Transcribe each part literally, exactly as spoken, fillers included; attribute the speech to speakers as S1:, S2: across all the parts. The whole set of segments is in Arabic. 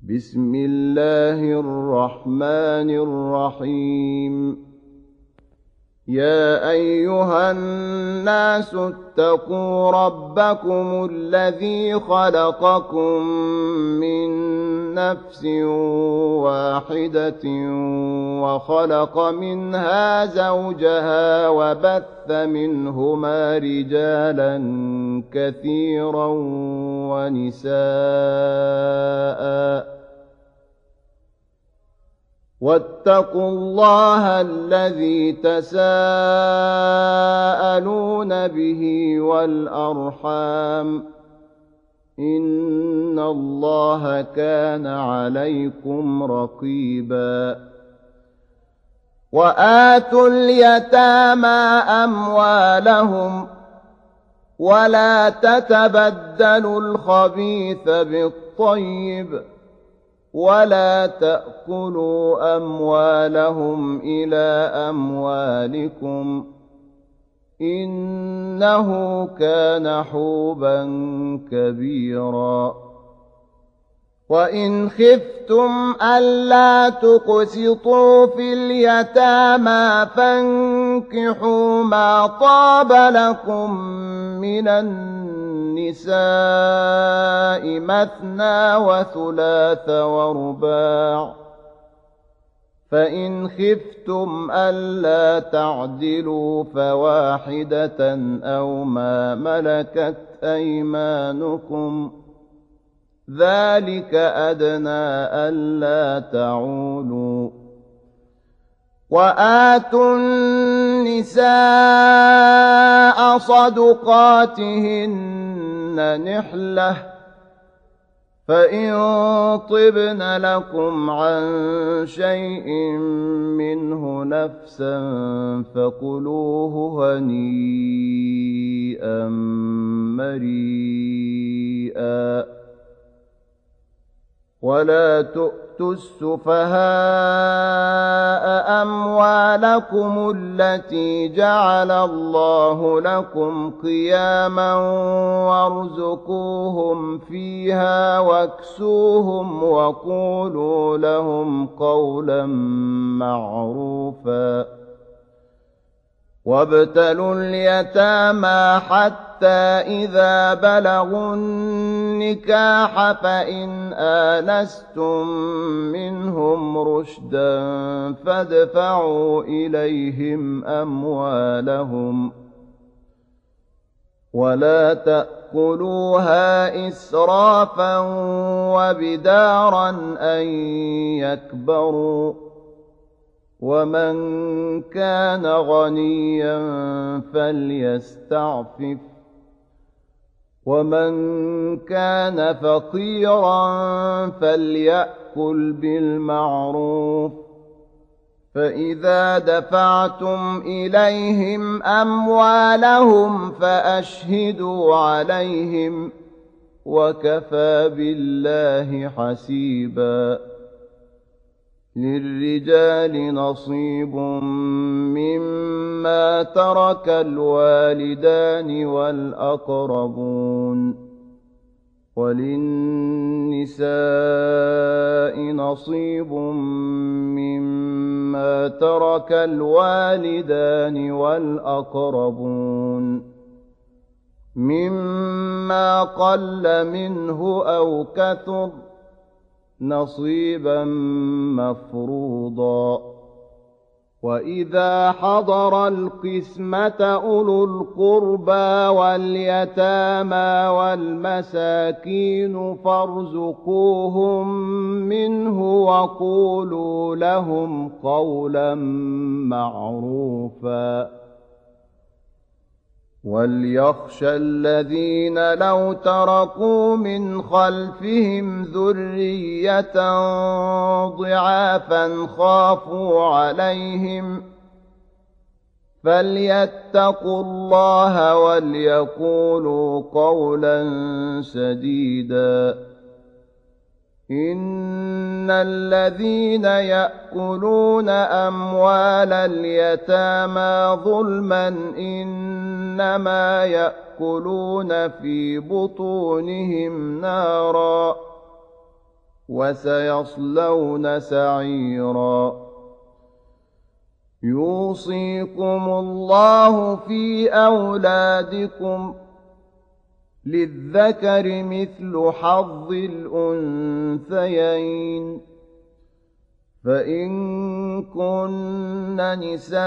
S1: بسم الله الرحمن الرحيم. يا أيها الناس اتقوا ربكم الذي خلقكم من نفس واحدة وخلق منها زوجها وبث منهما رجالا كثيرا ونساء واتقوا الله الذي تساءلون به والأرحام إن الله كان عليكم رقيبا. وآتوا اليتامى أموالهم ولا تتبدلوا الخبيث بالطيب ولا تأكلوا أموالهم إلى أموالكم إنه كان حوبا كبيرا. وإن خفتم ألا تقسطوا في اليتامى فانكحوا ما طاب لكم من النساء مثنى وثلاث ورباع، فإن خفتم ألا تعدلوا فواحدة أو ما ملكت أيمانكم ذلك أدنى ألا تعولوا. وآتوا النساء صدقاتهن نحلة فإن طبن لكم عن شيء منه نفسا فكلوه هنيئا مريئا. ولا تؤتوا السفهاء أموالكم التي جعل الله لكم قياما وارزقوهم فيها واكسوهم وقولوا لهم قولا معروفا. وابتلوا اليتامى حتى إذا بلغوا النكاح فإن آنستم منهم رشدا فادفعوا إليهم أموالهم ولا تأكلوها إسرافا وبدارا أن يكبروا. ومن كان غنيا فليستعفف ومن كان فقيرا فليأكل بالمعروف. فإذا دفعتم إليهم أموالهم فأشهدوا عليهم وكفى بالله حسيبا. للرجال نصيب مما ترك الوالدان والأقربون وللنساء نصيب مما ترك الوالدان والأقربون مما قل منه أو كثر نصيبا مفروضا. وإذا حضر القسمة أولو القربى واليتامى والمساكين فارزقوهم منه وقولوا لهم قولا معروفا. وليخشى الذين لو تركوا من خلفهم ذرية ضعافا خافوا عليهم فليتقوا الله وليقولوا قولا سديدا. إن الذين يأكلون أموال اليتامى ظلما إنما يأكلون في بطونهم نارا وسيصلون سعيرا يوصيكم الله في أولادكم للذكر مثل حظ الأنثيين فإن كن نساء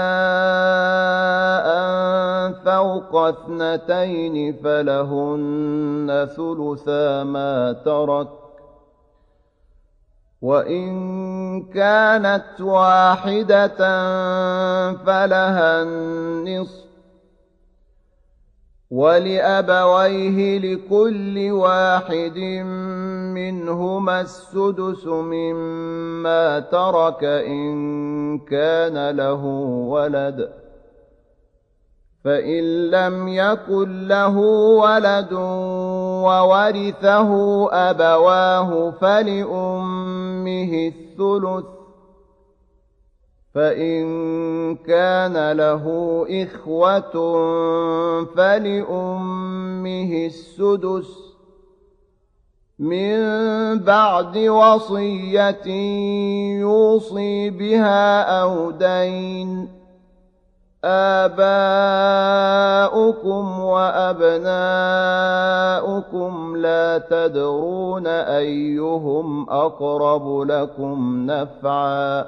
S1: فوق اثنتين فلهن ثلثا ما ترك وإن كانت واحدة فلها النصف ولأبويه لكل واحد منهما السدس مما ترك إن كان له ولد فإن لم يكن له ولد وورثه أبواه فلأمه الثلث فإن كان له إخوة فلأمه السدس من بعد وصية يوصي بها أو دين آباؤكم وأبناؤكم لا تدرون أيهم أقرب لكم نفعا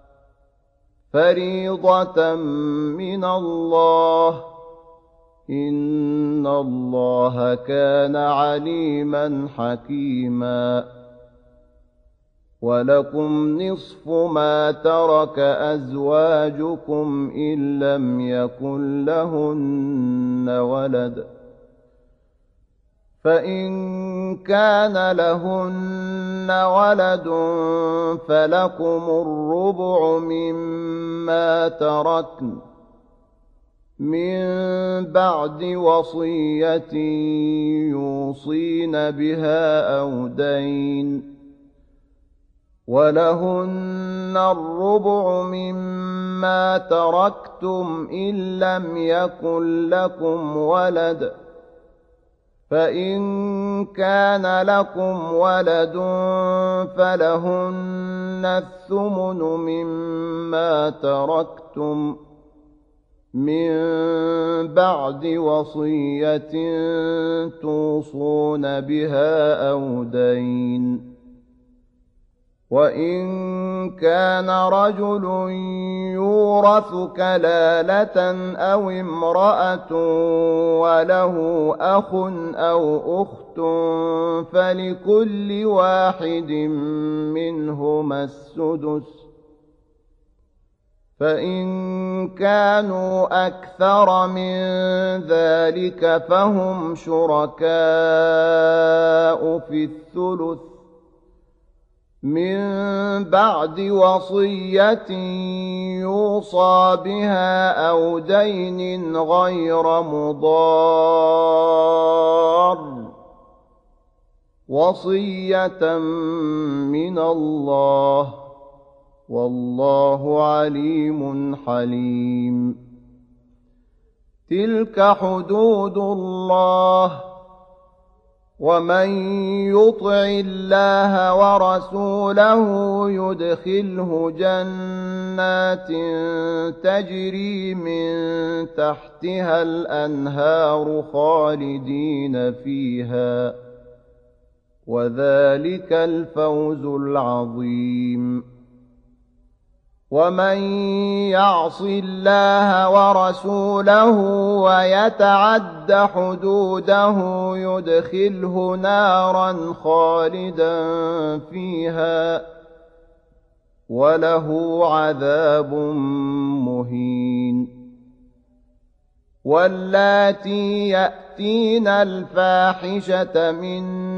S1: فريضة من الله إن الله كان عليما حكيما ولكم نصف ما ترك أزواجكم إن لم يكن لهن ولد فإن كان لهن ولد فلكم الربع مما تركن من بعد وصية يوصين بها أو دين ولهن الربع مما تركتم إن لم يكن لكم ولد فإن كان لكم ولد فلهن الثمن مما تركتم من بعد وصية توصون بها أو دين وإن كان رجل يورث كلالة أو امرأة وله أخ أو أخت فلكل واحد منهما السدس فإن كانوا أكثر من ذلك فهم شركاء في الثلث من بعد وصية يوصى بها أو دين غير مضار وصية من الله والله عليم حليم تلك حدود الله ومن يطع الله ورسوله يدخله جنات تجري من تحتها الأنهار خالدين فيها وذلك الفوز العظيم ومن يعص الله ورسوله ويتعد حدوده يدخله نارا خالدا فيها وله عذاب مهين واللاتي يأتين الفاحشة من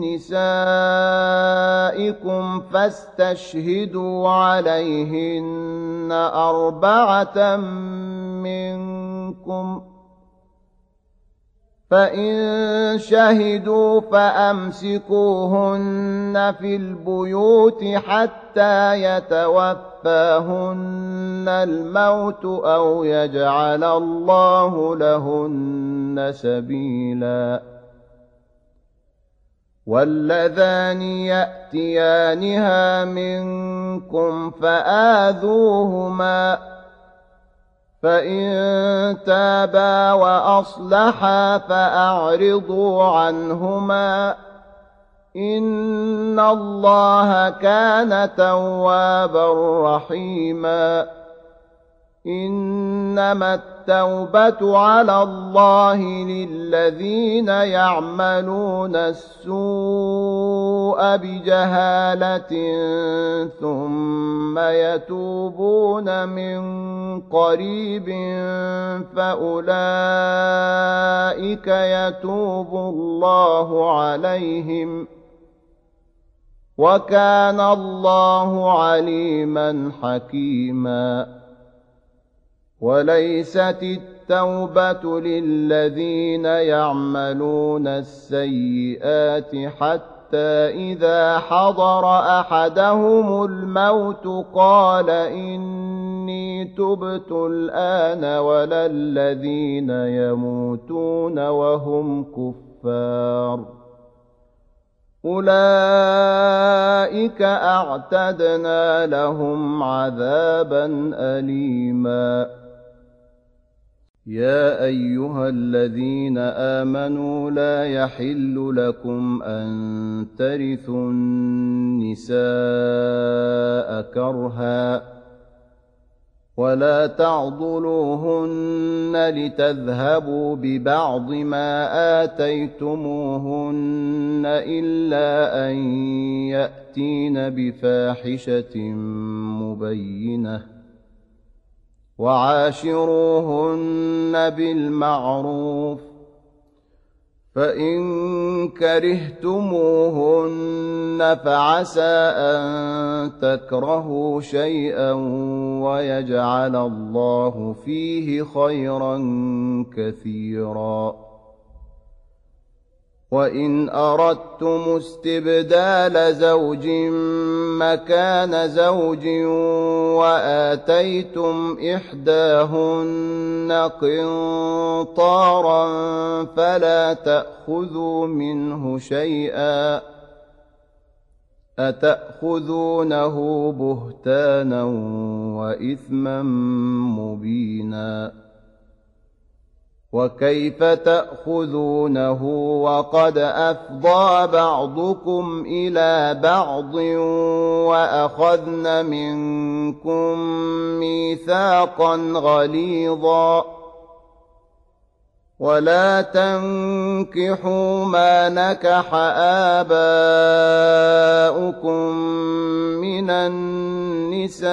S1: نسائكم فاستشهدوا عليهن أربعة منكم فإن شهدوا فأمسكوهن في البيوت حتى يتوفاهن الموت أو يجعل الله لهن سبيلا واللذان يأتيانها منكم فآذوهما فإن تابا وأصلحا فأعرضوا عنهما إن الله كان توابا رحيما إنما التوبة على الله للذين يعملون السوء بجهالة ثم يتوبون من قريب فأولئك يتوب الله عليهم وكان الله عليما حكيما وليست التوبة للذين يعملون السيئات حتى إذا حضر أحدهم الموت قال إني تبت الآن ولا الذين يموتون وهم كفار أولئك أعتدنا لهم عذابا أليما يا أيها الذين آمنوا لا يحل لكم أن ترثوا النساء كرها ولا تعضلوهن لتذهبوا ببعض ما آتيتموهن إلا أن يأتين بفاحشة مبينة وعاشروهن بالمعروف فإن كرهتموهن فعسى أن تكرهوا شيئا ويجعل الله فيه خيرا كثيرا وإن أردتم استبدال زوج مكان زوج وآتيتم إحداهن قنطارا فلا تأخذوا منه شيئا أتأخذونه بهتانا وإثما مبينا وكيف تأخذونه وقد أفضى بعضكم إلى بعض وأخذن منكم ميثاقا غليظا ولا تنكحوا ما نكح آباؤكم من النساء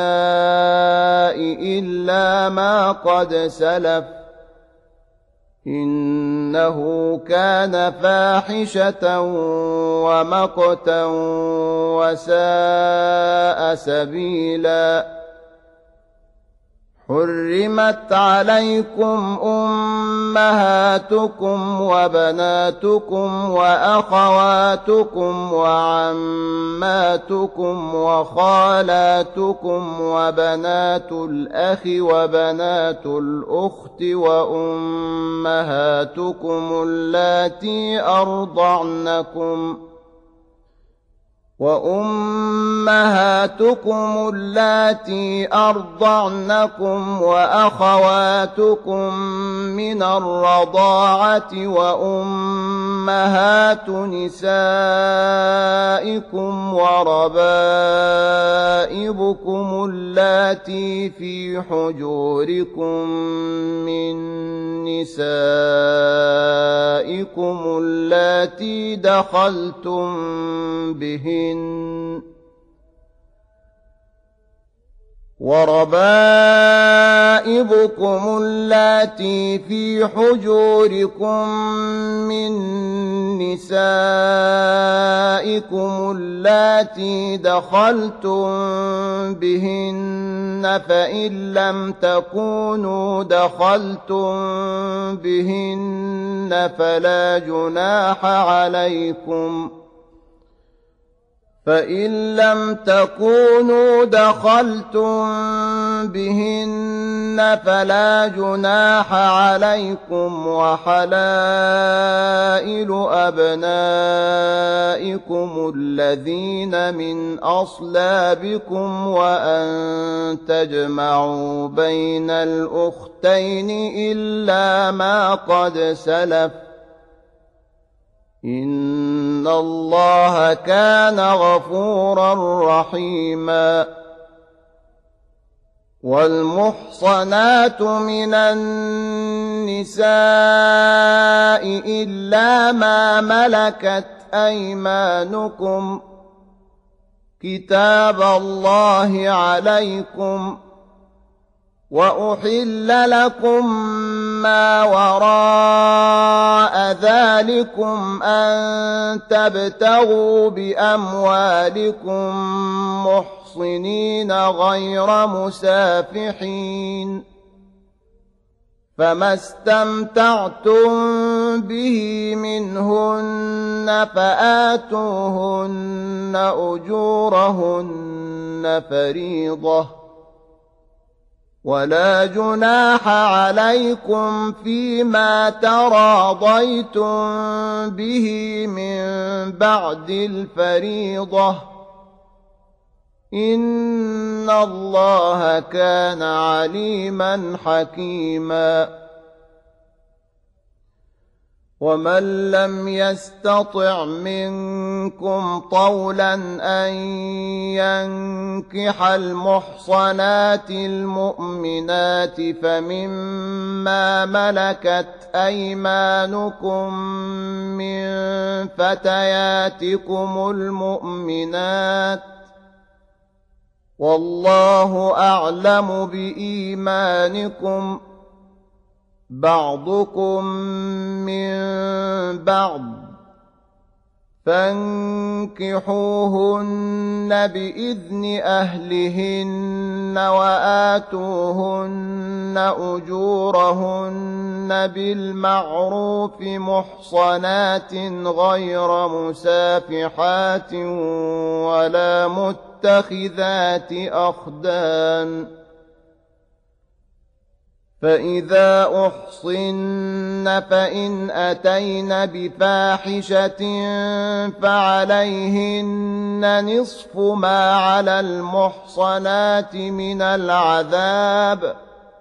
S1: إلا ما قد سلف إنه كان فاحشة ومقتا وساء سبيلا حرمت عليكم أمهاتكم وبناتكم وأخواتكم وعماتكم وخالاتكم وبنات الأخ وبنات الأخت وأمهاتكم اللاتي أرضعنكم وأمهاتكم اللاتي أرضعنكم وأخواتكم من الرضاعة وأمهات نسائكم وربائبكم اللاتي في حجوركم من نسائكم اللاتي دخلتم بهن وربائبكم اللاتي في حجوركم من نسائكم اللاتي دخلتم بهن فإن لم تكونوا دخلتم بهن فلا جناح عليكم فإن لم تكونوا دخلتم بهن فلا جناح عليكم وحلائل أبنائكم الذين من أصلابكم وأن تجمعوا بين الأختين إلا ما قد سلف إن الله كان غفورا رحيما والمحصنات من النساء إلا ما ملكت أيمانكم كتاب الله عليكم وأحل لكم ما وراء ذلكم أن تبتغوا بأموالكم محصنين غير مسافحين فما استمتعتم به منهن فآتوهن أجورهن فريضة ولا جناح عليكم فيما تراضيتم به من بعد الفريضة إن الله كان عليما حكيما ومن لم يستطع منكم طولا أن ينكح المحصنات المؤمنات فمما ملكت أيمانكم من فتياتكم المؤمنات والله أعلم بإيمانكم بعضكم من بعض فانكحوهن بإذن أهلهن وآتوهن أجورهن بالمعروف محصنات غير مسافحات ولا متخذات أخدان فإذا أحصن فإن أتين بفاحشة فعليهن نصف ما على المحصنات من العذاب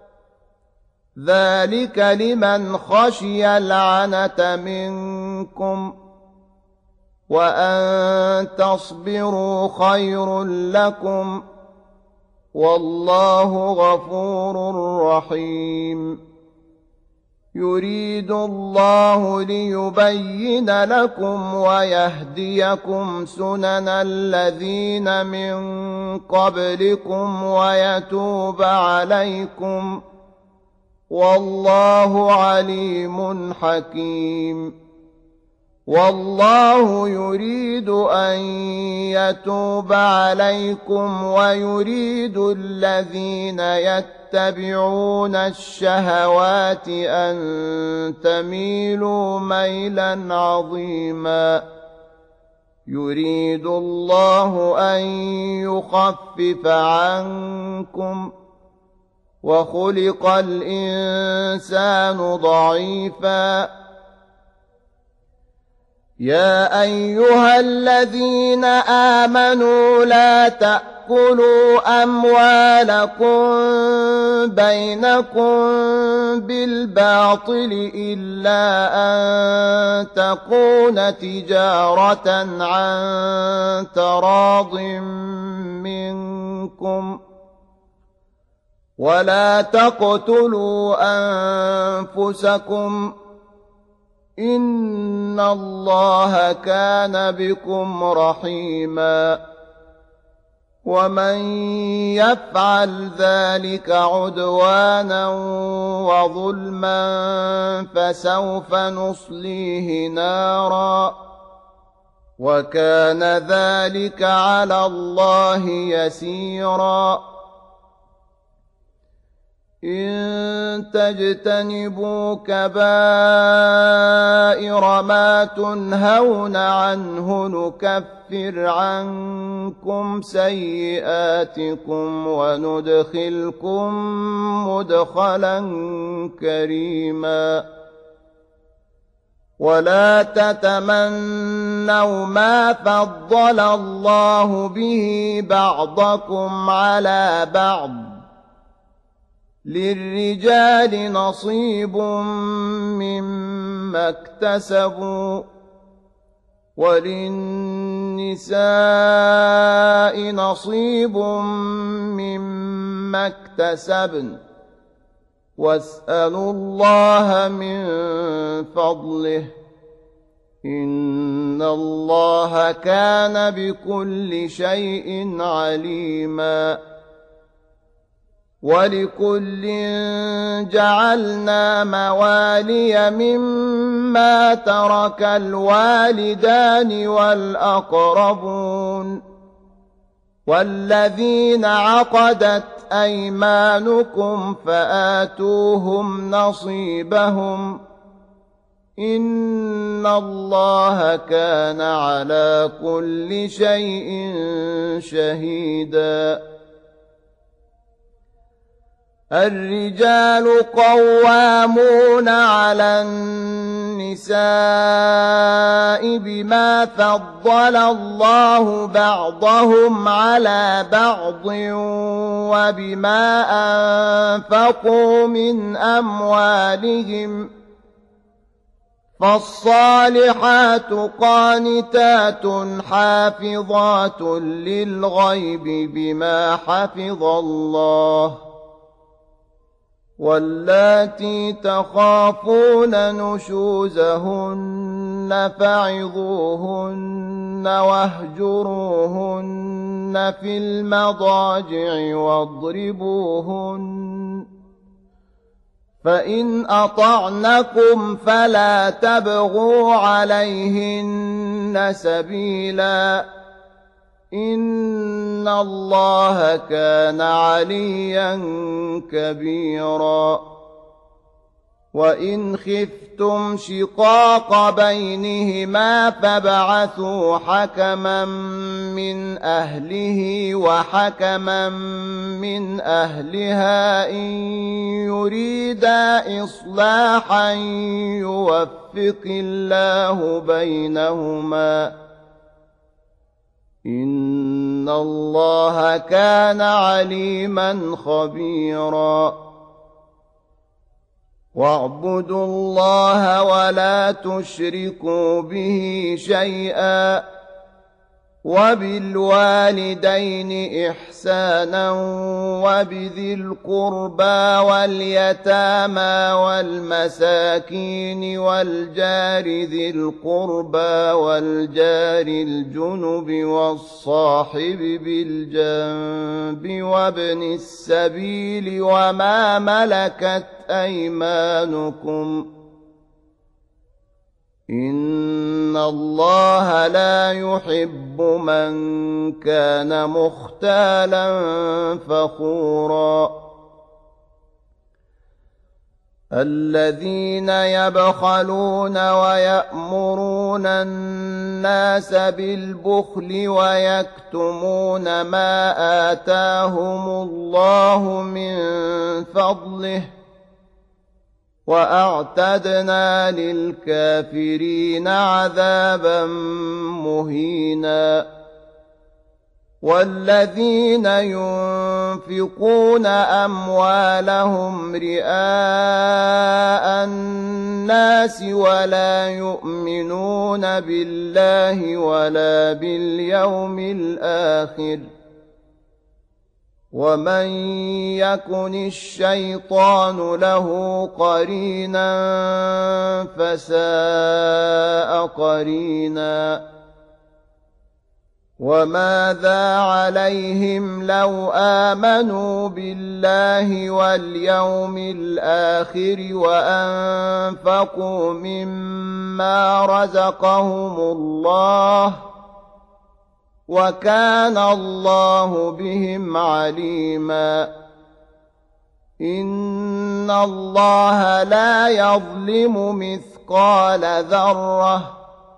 S1: ذلك لمن خشي العنة منكم وأن تصبروا خير لكم والله غفور رحيم يريد الله ليبين لكم ويهديكم سنن الذين من قبلكم ويتوب عليكم والله عليم حكيم والله يريد أن يتوب عليكم ويريد الذين يتبعون الشهوات أن تميلوا ميلا عظيما يريد الله أن يخفف عنكم وخلق الإنسان ضعيفا يا أيها الذين آمنوا لا تأكلوا أموالكم بينكم بالباطل إلا أن تكون تجارة عن تراض منكم ولا تقتلوا أنفسكم إن الله كان بكم رحيما ومن يفعل ذلك عدوانا وظلما فسوف نصليه نارا وكان ذلك على الله يسيرا إن تجتنبوا كبائر ما تنهون عنه نكفر عنكم سيئاتكم وندخلكم مدخلا كريما ولا تتمنوا ما فضل الله به بعضكم على بعض للرجال نصيب مما اكتسبوا وللنساء نصيب مما اكتسبن واسألوا الله من فضله إن الله كان بكل شيء عليما ولكل جعلنا موالي مما ترك الوالدان والأقربون والذين عقدت أيمانكم فآتوهم نصيبهم إن الله كان على كل شيء شهيدا الرجال قوامون على النساء بما فضل الله بعضهم على بعض وبما أنفقوا من أموالهم فالصالحات قانتات حافظات للغيب بما حفظ الله واللاتي تخافون نشوزهن فعظوهن واهجروهن في المضاجع واضربوهن فإن أطعنكم فلا تبغوا عليهن سبيلا إن الله كان عليا كبيرا وإن خفتم شقاق بينهما فابعثوا حكما من أهله وحكما من أهلها إن يريدا إصلاحا يوفق الله بينهما إن الله كان عليما خبيرا واعبدوا الله ولا تشركوا به شيئا وبالوالدين إحسانا وبذي القربى واليتامى والمساكين والجار ذي القربى والجار الجنب والصاحب بالجنب وابن السبيل وما ملكت أيمانكم إن الله لا يحب من كان مختالا فخورا الذين يبخلون ويأمرون الناس بالبخل ويكتمون ما آتاهم الله من فضله وأعتدنا للكافرين عذابا مهينا والذين ينفقون أموالهم رئاء الناس ولا يؤمنون بالله ولا باليوم الآخر ومن يكن الشيطان له قرينا فساء قرينا وماذا عليهم لو آمنوا بالله واليوم الآخر وأنفقوا مما رزقهم الله وكان الله بهم عليما إن الله لا يظلم مثقال ذرة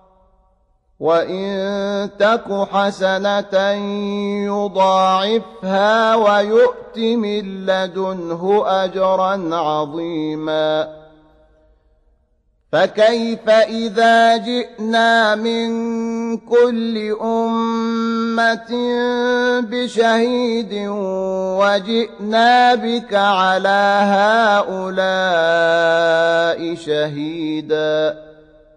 S1: وإن تك حسنة يضاعفها ويؤت من لدنه أجرا عظيما فكيف إذا جئنا من كل أمة بشهيد وجئنا بك على هؤلاء شهيدا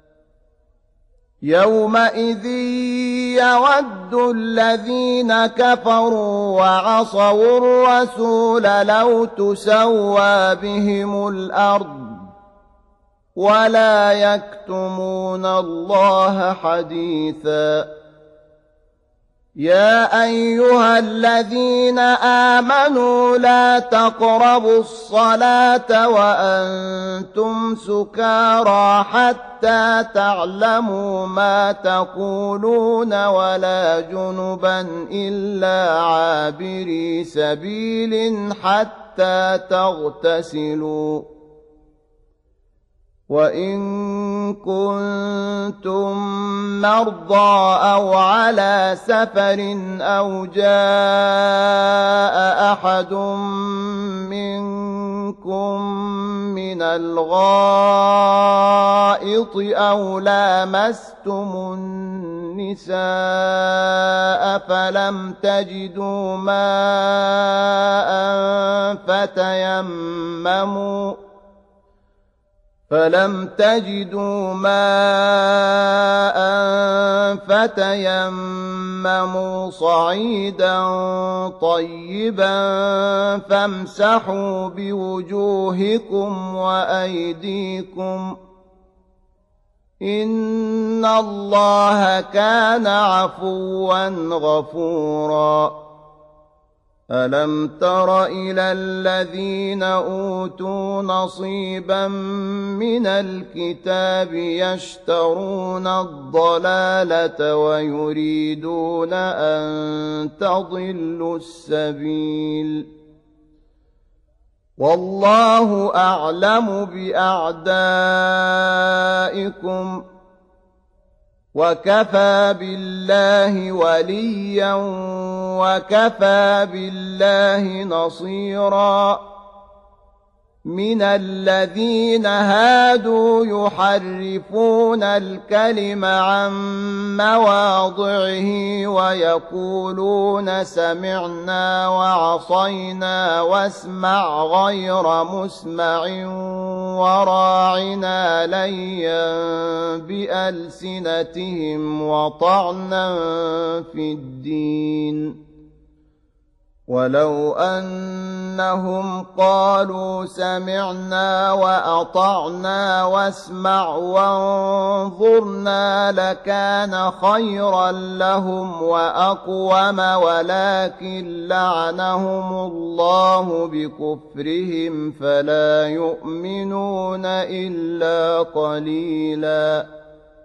S1: يومئذ يود الذين كفروا وعصوا الرسول لو تسوى بهم الأرض ولا يكتمون الله حديثا يا أيها الذين آمنوا لا تقربوا الصلاة وأنتم سكارى حتى تعلموا ما تقولون ولا جنبا إلا عابري سبيل حتى تغتسلوا وإن كنتم مرضى أو على سفر أو جاء أحد منكم من الغائط أو لامستم النساء فلم تجدوا ماء فتيمموا فلم تجدوا ماء فتيمموا صعيدا طيبا فامسحوا بوجوهكم وأيديكم إن الله كان عفوا غفورا ألم تر إلى الذين أوتوا نصيبا من الكتاب يشترون الضلالة ويريدون أن تضلوا السبيل والله أعلم بأعدائكم وكفى بالله وليا وكفى بالله نصيرا من الذين هادوا يحرفون الكلم عن مواضعه ويقولون سمعنا وعصينا واسمع غير مسمع وراعنا ليا بألسنتهم وطعنا في الدين ولو أنهم قالوا سمعنا وأطعنا واسمع وانظرنا لكان خيرا لهم وأقوم ولكن لعنهم الله بكفرهم فلا يؤمنون إلا قليلا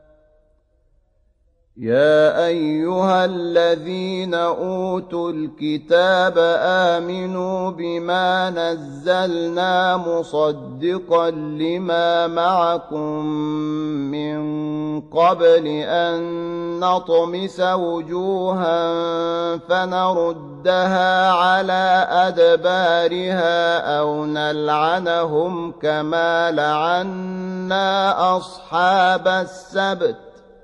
S1: يا أيها الذين أوتوا الكتاب آمنوا بما نزلنا مصدقا لما معكم من قبل أن نطمس وجوها فنردها على أدبارها أو نلعنهم كما لعنا أصحاب السبت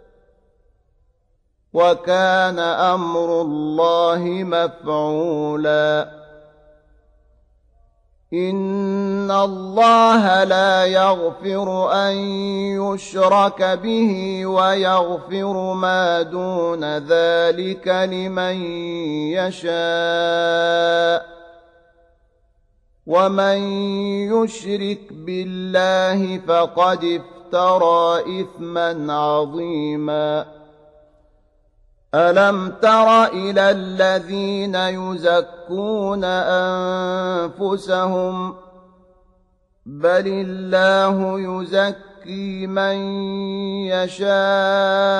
S1: وكان أمر الله مفعولا إن الله لا يغفر أن يشرك به ويغفر ما دون ذلك لمن يشاء ومن يشرك بالله فقد افترى إثما عظيما ألم تر إلى الذين يزكون أنفسهم بل الله يزكي من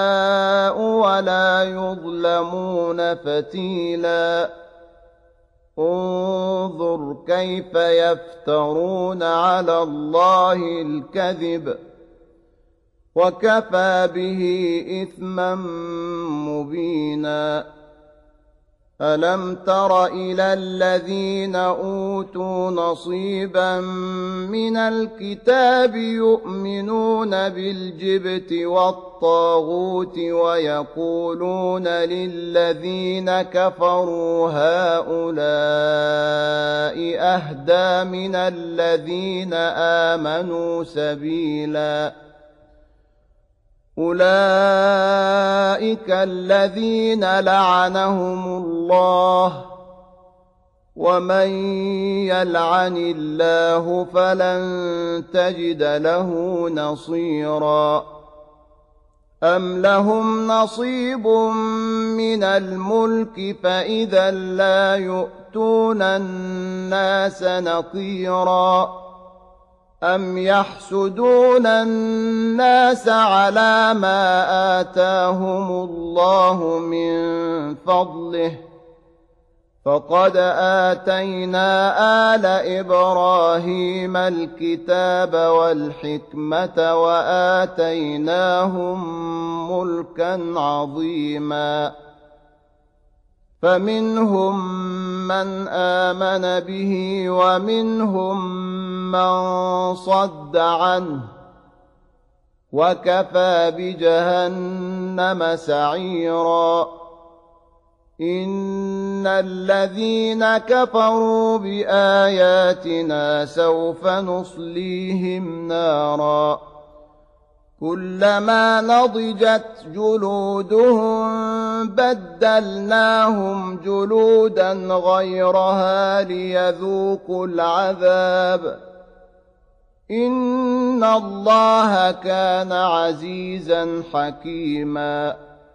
S1: يشاء ولا يظلمون فتيلا انظر كيف يفترون على الله الكذب وكفى به إثما مبينا ألم تر إلى الذين أوتوا نصيبا من الكتاب يؤمنون بالجبت والطاغوت ويقولون للذين كفروا هؤلاء أهدى من الذين آمنوا سبيلا أولئك الذين لعنهم الله ومن يلعن الله فلن تجد له نصيرا أم لهم نصيب من الملك فإذا لا يؤتون الناس نقيرا أم يحسدون الناس على ما آتاهم الله من فضله فقد آتينا آل إبراهيم الكتاب والحكمة وآتيناهم ملكا عظيما فمنهم من آمن به ومنهم من صد عنه وكفى بجهنم سعيرا إن الذين كفروا بآياتنا سوف نصليهم نارا كلما نضجت جلودهم بدلناهم جلودا غيرها ليذوقوا العذاب إن الله كان عزيزا حكيما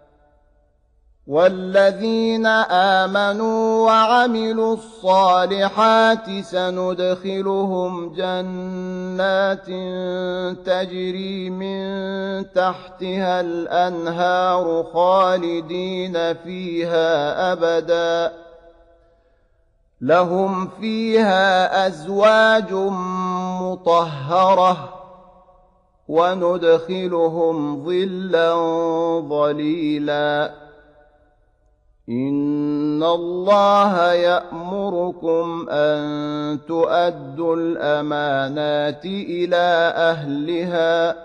S1: والذين آمنوا وعملوا الصالحات سندخلهم جنات تجري من تحتها الأنهار خالدين فيها أبدا لهم فيها أزواج مطهرة وندخلهم ظلا ظليلا إن الله يأمركم أن تؤدوا الأمانات إلى أهلها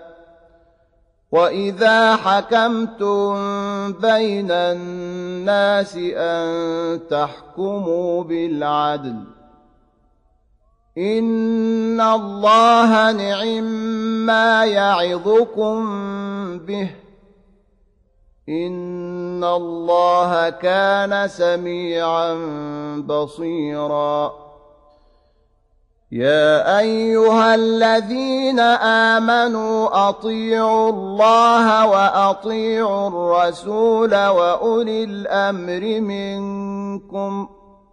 S1: وإذا حكمتم بين الناس أن تحكموا بالعدل إن الله نعم ما يعظكم به إن الله كان سميعا بصيرا يا أيها الذين آمنوا أطيعوا الله وأطيعوا الرسول وأولي الأمر منكم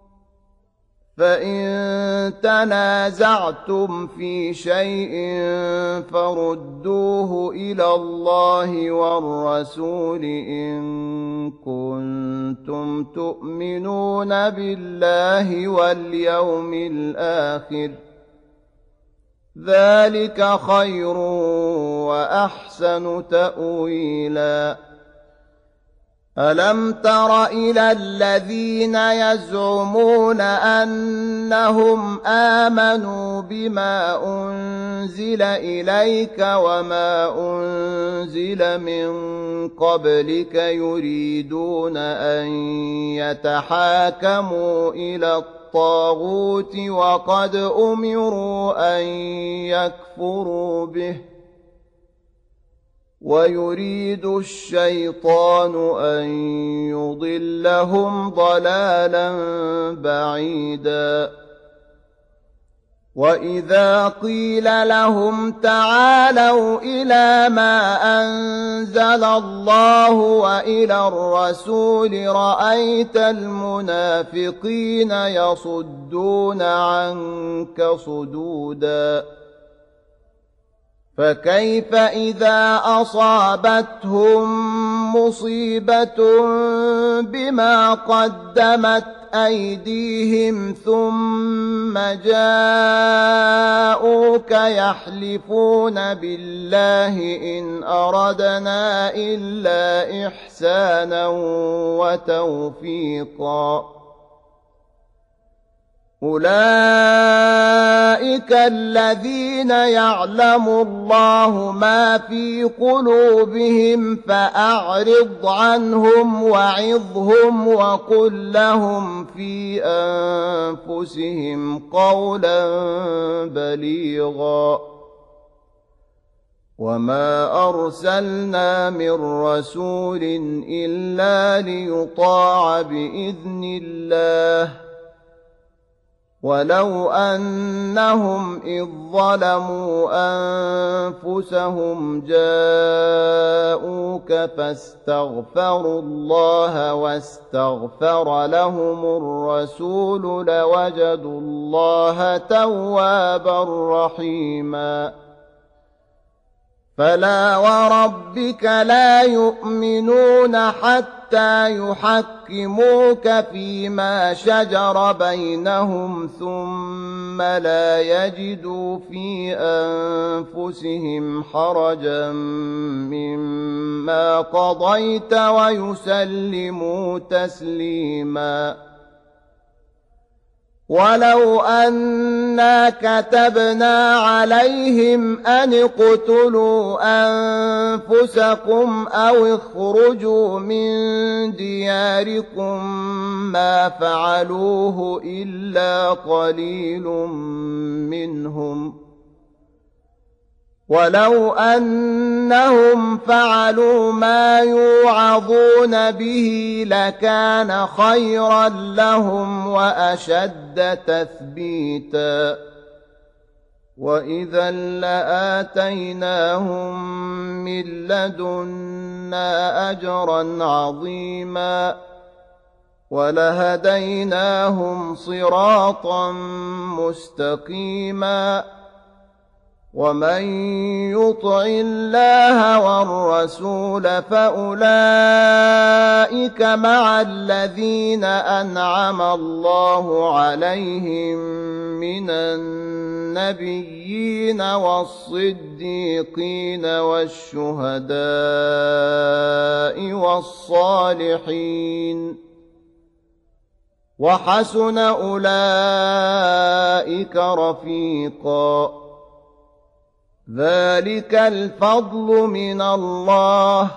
S1: فإن تنازعتم في شيء فردوه إلى الله والرسول إن كنتم تؤمنون بالله واليوم الآخر ذلك خير وأحسن تأويلا ألم تر إلى الذين يزعمون أنهم آمنوا بما أنزل إليك وما أنزل من قبلك يريدون أن يتحاكموا إلى الطاغوت وقد أمروا أن يكفروا به ويريد الشيطان أن يضلهم ضلالا بعيدا وإذا قيل لهم تعالوا إلى ما أنزل الله وإلى الرسول رأيت المنافقين يصدون عنك صدودا فكيف إذا أصابتهم مصيبة بما قدمت أيديهم ثم جاءوك يحلفون بالله إن أردنا إلا إحسانا وتوفيقا أولئك الذين يعلم الله ما في قلوبهم فأعرض عنهم وعظهم وقل لهم في أنفسهم قولا بليغا وما أرسلنا من رسول إلا ليطاع بإذن الله ولو أنهم إذ ظلموا أنفسهم جاءوك فاستغفروا الله واستغفر لهم الرسول لوجدوا الله توابا رحيما فلا وربك لا يؤمنون حتى يحكموك فيما شجر بينهم ثم لا يجدوا في أنفسهم حرجا مما قضيت ويسلموا تسليما ولو أنا كتبنا عليهم أن اقتلوا أنفسكم أو اخرجوا من دياركم ما فعلوه إلا قليل منهم ولو أنهم فعلوا ما يوعظون به لكان خيرا لهم وأشد تثبيتا وإذا لآتيناهم من لدنا أجرا عظيما ولهديناهم صراطا مستقيما ومن يطع الله والرسول فأولئك مع الذين أنعم الله عليهم من النبيين والصديقين والشهداء والصالحين وحسن أولئك رفيقا ذلك الفضل من الله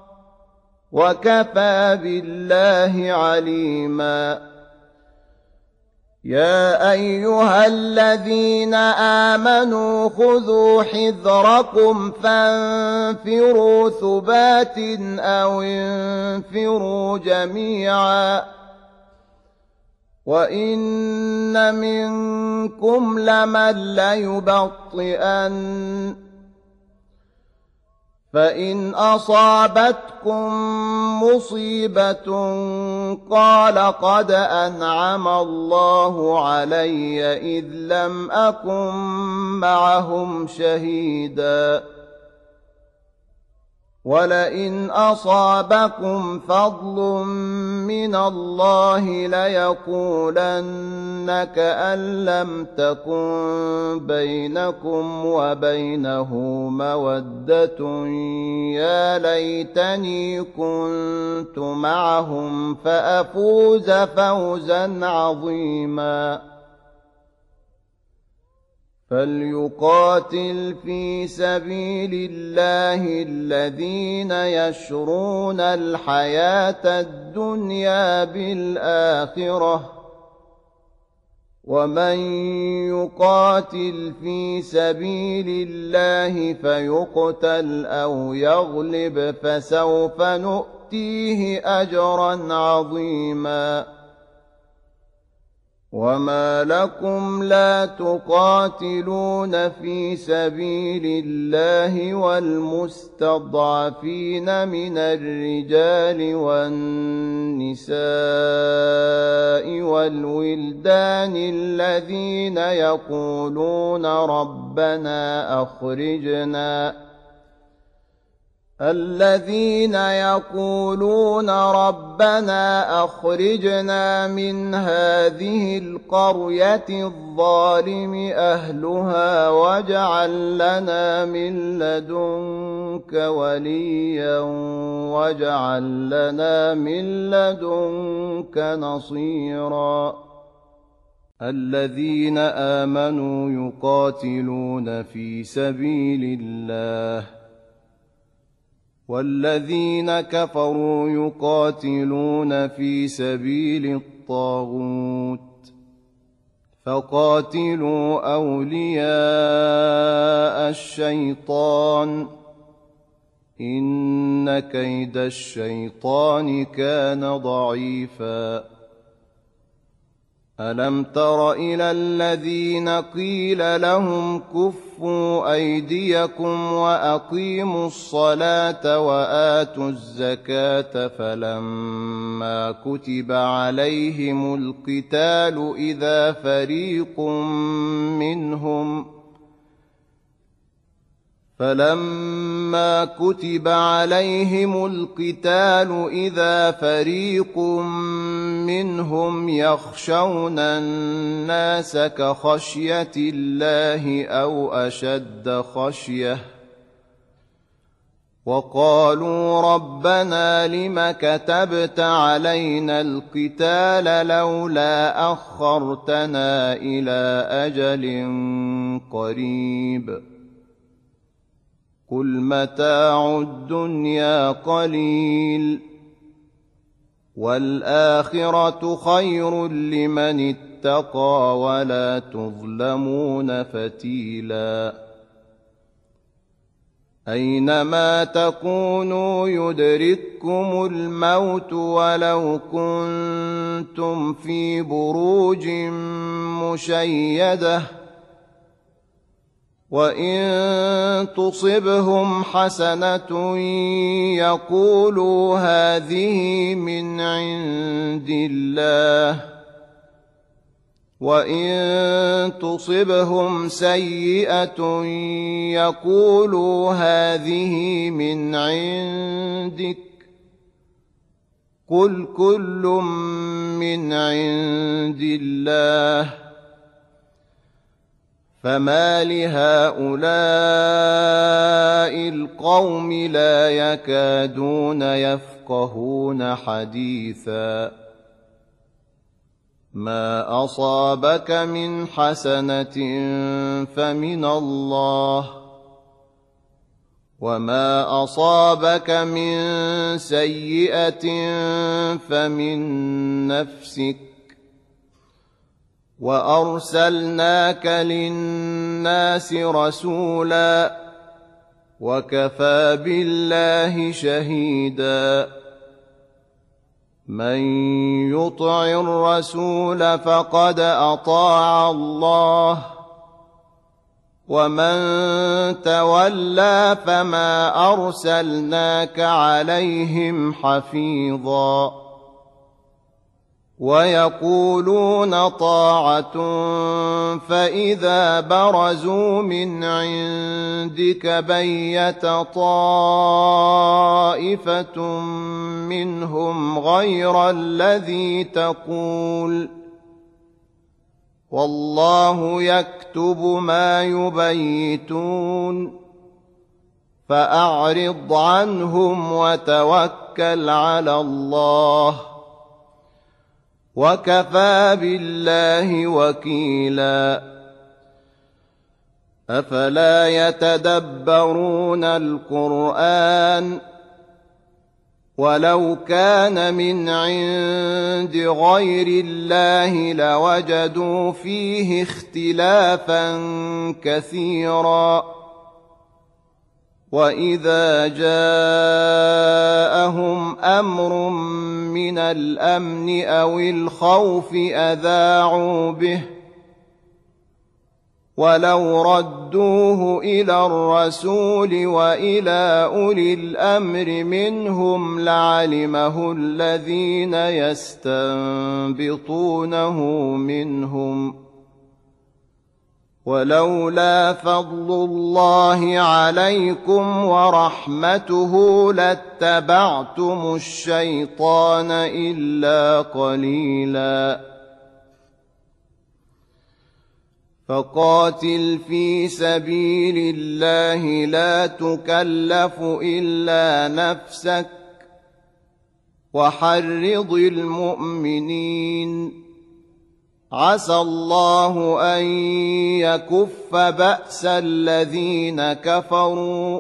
S1: وكفى بالله عليما يا أيها الذين آمنوا خذوا حذركم فانفروا ثبات أو انفروا جميعا وإن منكم لمن ليبطئن فإن أصابتكم مصيبة قال قد أنعم الله علي إذ لم أكن معهم شهيدا ولئن أصابكم فضل من الله ليقولن كأن لم تكن بينكم وبينه مودة يا ليتني كنت معهم فأفوز فوزا عظيما فليقاتل في سبيل الله الذين يشرون الحياة الدنيا بالآخرة ومن يقاتل في سبيل الله فيقتل أو يغلب فسوف نؤتيه أجرا عظيما وما لكم لا تقاتلون في سبيل الله والمستضعفين من الرجال والنساء والولدان الذين يقولون ربنا أخرجنا الذين يقولون ربنا أخرجنا من هذه القرية الظالم أهلها واجعل لنا من لدنك وليا واجعل لنا من لدنك نصيرا الذين آمنوا يقاتلون في سبيل الله والذين كفروا يقاتلون في سبيل الطاغوت فقاتلوا أولياء الشيطان إن كيد الشيطان كان ضعيفا ألم تر إلى الذين قيل لهم كفوا أيديكم وأقيموا الصلاة وآتوا الزكاة فلما كتب عليهم القتال إذا فريق منهم فلما كتب عليهم القتال إذا فريق منهم يخشون الناس كخشية الله أو أشد خشية وقالوا ربنا لم كتبت علينا القتال لولا أخرتنا إلى أجل قريب قل متاع الدنيا قليل والآخرة خير لمن اتقى ولا تظلمون فتيلا أينما تكونوا يدرككم الموت ولو كنتم في بروج مشيدة وإن تصبهم حسنة يقولوا هذه من عند الله وإن تصبهم سيئة يقولوا هذه من عندك قل كل من عند الله فما لهؤلاء القوم لا يكادون يفقهون حديثا ما أصابك من حسنة فمن الله وما أصابك من سيئة فمن نفسك وأرسلناك للناس رسولا وكفى بالله شهيدا من يطع الرسول فقد أطاع الله ومن تولى فما أرسلناك عليهم حفيظا ويقولون طاعة فإذا برزوا من عندك بيت طائفة منهم غير الذي تقول والله يكتب ما يبيتون فأعرض عنهم وتوكل على الله وكفى بالله وكيلا أفلا يتدبرون القرآن ولو كان من عند غير الله لوجدوا فيه اختلافا كثيرا وإذا جاءهم أمر من الأمن أو الخوف أذاعوا به ولو ردوه إلى الرسول وإلى أولي الأمر منهم لعلمه الذين يستنبطونه منهم ولولا فضل الله عليكم ورحمته لاتبعتم الشيطان إلا قليلا فقاتل في سبيل الله لا تكلف إلا نفسك وحرض المؤمنين عسى الله أن يكف بأس الذين كفروا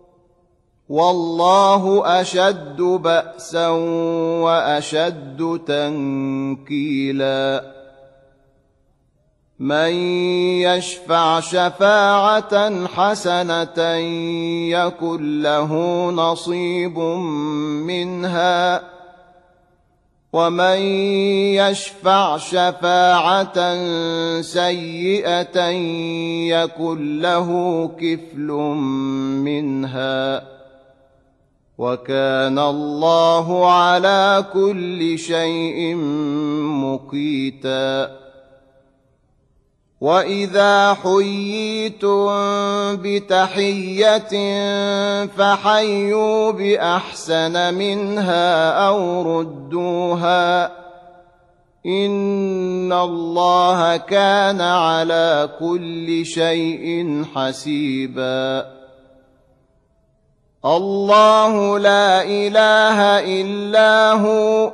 S1: والله أشد بأسا وأشد تنكيلا من يشفع شفاعة حسنة يكن له نصيب منها ومن يشفع شفاعة سيئة يكن له كفل منها وكان الله على كل شيء مقيتا وإذا حييتم بتحية فحيوا بأحسن منها أو ردوها إن الله كان على كل شيء حسيبا الله لا إله إلا هو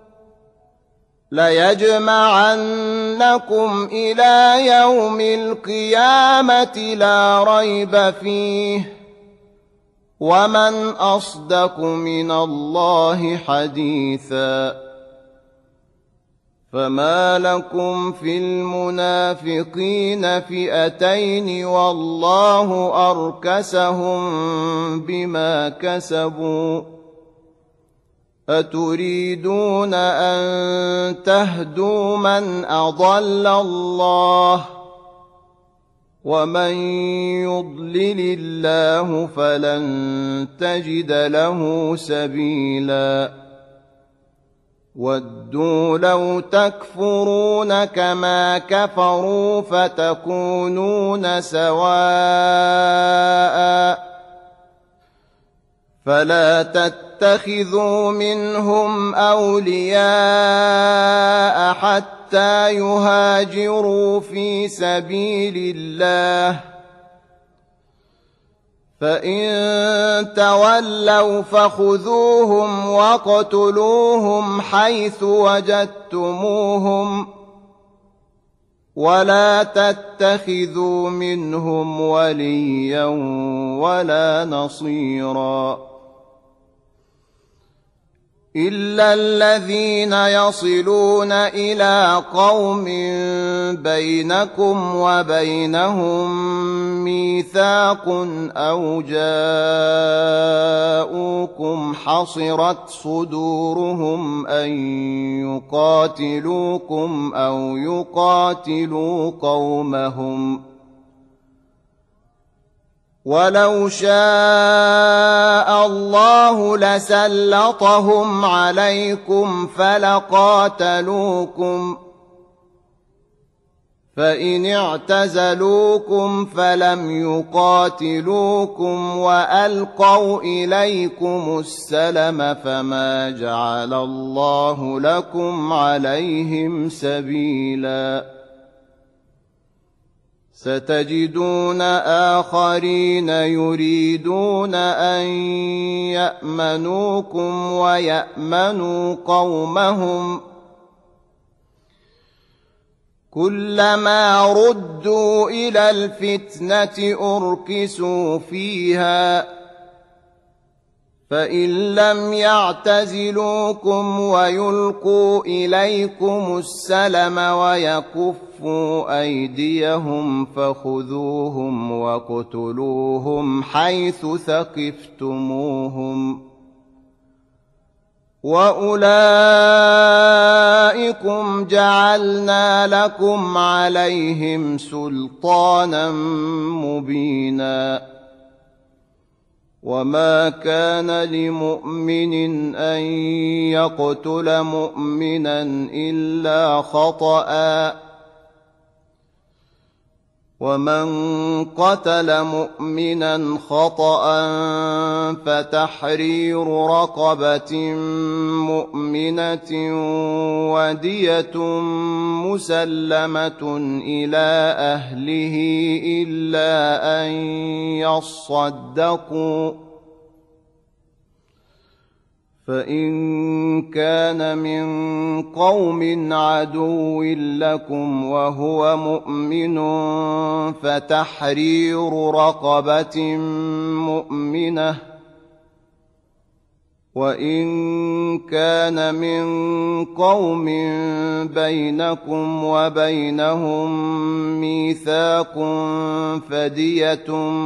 S1: ليجمعنكم إلى يوم القيامة لا ريب فيه ومن أصدق من الله حديثا فما لكم في المنافقين فئتين والله أركسهم بما كسبوا أتريدون أن تهدوا من أضل الله ومن يضلل الله فلن تجد له سبيلا ودوا لو تكفرون كما كفروا فتكونون سواء فلا تتخذوا منهم أولياء حتى يهاجروا في سبيل الله فإن تولوا فخذوهم واقتلوهم حيث وجدتموهم ولا تتخذوا منهم وليا ولا نصيرا إلا الذين يصلون إلى قوم بينكم وبينهم ميثاق أو جاءوكم حصرت صدورهم أن يقاتلوكم أو يقاتلوا قومهم ولو شاء الله لسلطهم عليكم فلقاتلوكم فإن اعتزلوكم فلم يقاتلوكم وألقوا إليكم السلم فما جعل الله لكم عليهم سبيلا ستجدون آخرين يريدون أن يأمنوكم ويأمنوا قومهم كلما ردوا إلى الفتنة أركسوا فيها فإن لم يعتزلوكم ويلقوا إليكم السلم ويكفوا أيديهم فخذوهم واقتلوهم حيث ثقفتموهم وأولئكم جعلنا لكم عليهم سلطانا مبينا وما كان لمؤمن أن يقتل مؤمنا إلا خطأ ومن قتل مؤمنا خطأ فتحرير رقبة مؤمنة ودية مسلمة إلى أهله إلا أن يصدقوا، فإن كان من قوم عدو لكم وهو مؤمن فتحرير رقبة مؤمنة، وإن كان من قوم بينكم وبينهم ميثاق فدية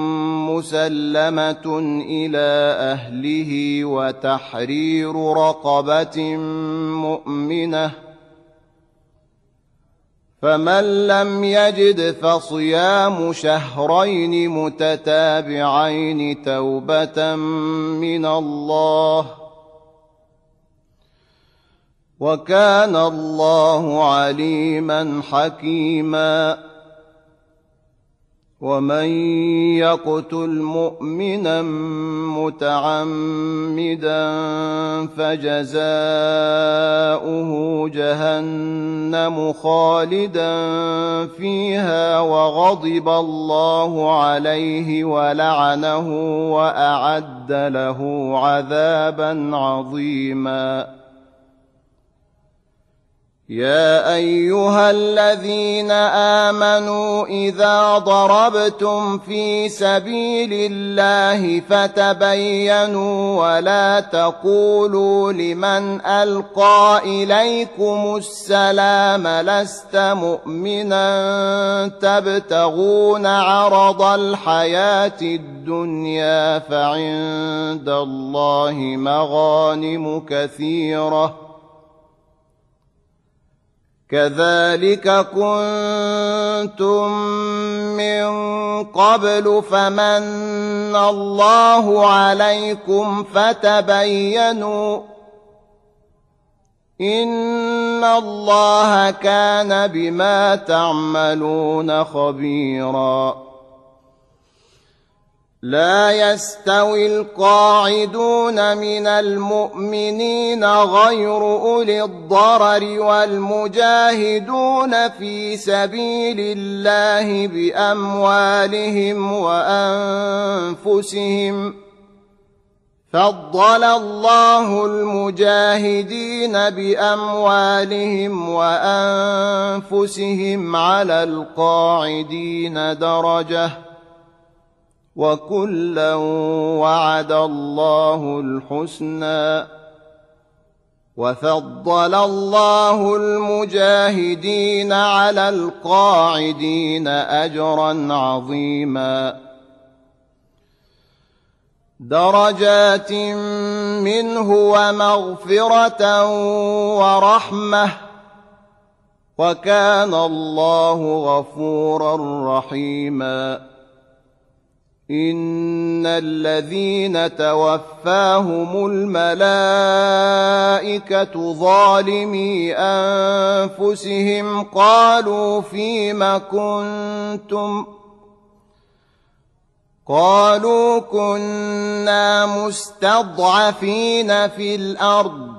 S1: مسلمة إلى أهله وتحرير رقبة مؤمنة، فمن لم يجد فصيام شهرين متتابعين توبة من الله، وكان الله عليما حكيما. ومن يقتل مؤمنا متعمدا فجزاؤه جهنم خالدا فيها وغضب الله عليه ولعنه وأعد له عذابا عظيما. يا أيها الذين آمنوا إذا ضربتم في سبيل الله فتبينوا ولا تقولوا لمن ألقى إليكم السلام لست مؤمنا تبتغون عرض الحياة الدنيا فعند الله مغانم كثيرة، كذلك كنتم من قبل فمن الله عليكم فتبينوا إن الله كان بما تعملون خبيرا. لا يستوي القاعدون من المؤمنين غير أولي الضرر والمجاهدون في سبيل الله بأموالهم وأنفسهم، فضل الله المجاهدين بأموالهم وأنفسهم على القاعدين درجة، وكلا وعد الله الحسنى، وفضل الله المجاهدين على القاعدين أجرا عظيما. درجات منه ومغفرة ورحمة، وكان الله غفورا رحيما. إن الذين توفاهم الملائكة ظالمي أنفسهم قالوا فيم كنتم قالوا كنا مستضعفين في الأرض،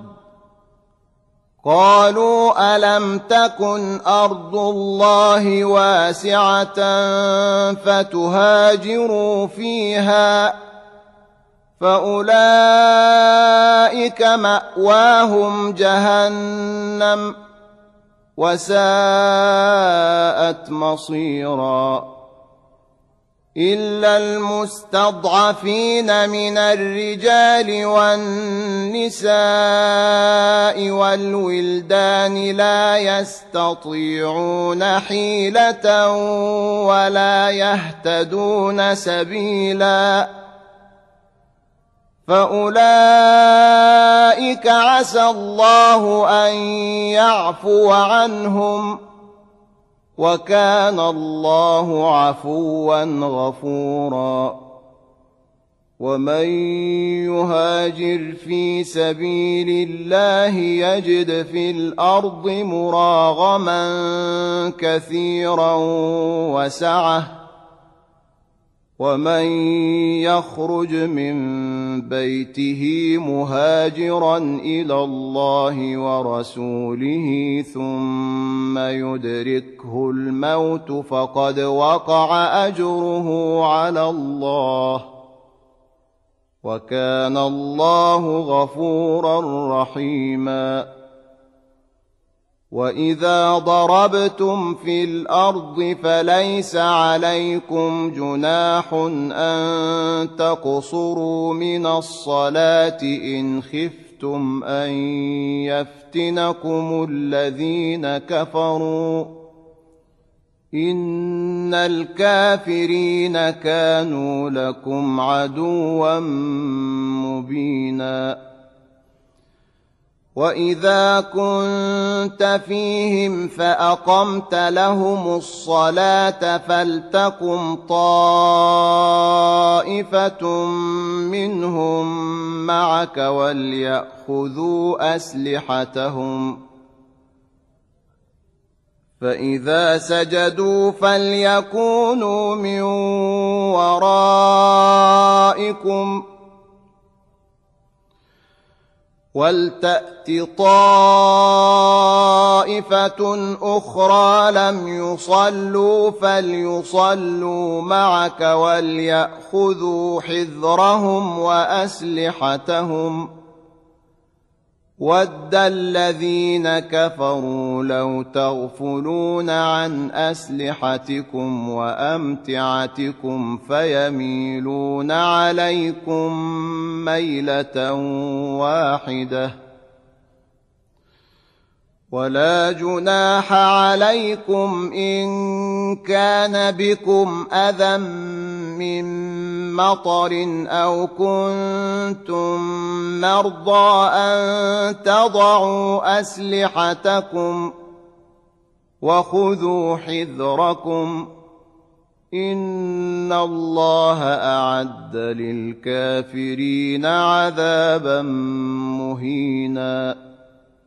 S1: قالوا ألم تكن أرض الله واسعة فتهاجروا فيها، فأولئك مأواهم جهنم وساءت مصيرا. إلا المستضعفين من الرجال والنساء والولدان لا يستطيعون حيلة ولا يهتدون سبيلا، فأولئك عسى الله أن يعفو عنهم، وكان الله عفوا غفورا. ومن يهاجر في سبيل الله يجد في الأرض مراغما كثيرا وسعة ومن يخرج من بيته مهاجرا إلى الله ورسوله ثم يدركه الموت فقد وقع أجره على الله وكان الله غفورا رحيما وإذا ضربتم في الأرض فليس عليكم جناح أن تقصروا من الصلاة إن خفتم أن يفتنكم الذين كفروا إن الكافرين كانوا لكم عدوا مبينا وإذا كنت فيهم فأقمت لهم الصلاة فلتقم طائفة منهم معك وليأخذوا أسلحتهم فإذا سجدوا فليكونوا من ورائكم ولتأت طائفة أخرى لم يصلوا فليصلوا معك وليأخذوا حذرهم وأسلحتهم ود الذين كفروا لو تغفلون عن أسلحتكم وأمتعتكم فيميلون عليكم ميلة واحدة ولا جناح عليكم إن كان بكم أذى من مطر أو كنتم مرضى أن تضعوا أسلحتكم وخذوا حذركم إن الله أعد للكافرين عذابا مهينا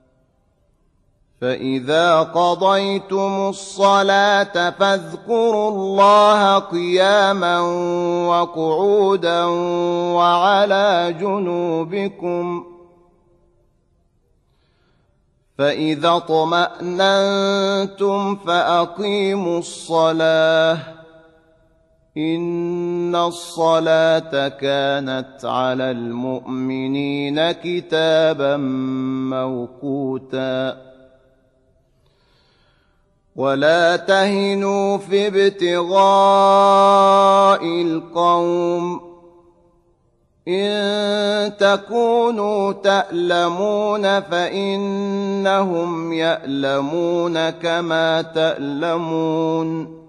S1: فإذا قضيتم الصلاة فاذكروا الله قياما وقعودا وعلى جنوبكم فإذا اطمأننتم فأقيموا الصلاة إن الصلاة كانت على المؤمنين كتابا موقوتا ولا تهنوا في ابتغاء القوم إن تكونوا تألمون فإنهم يألمون كما تألمون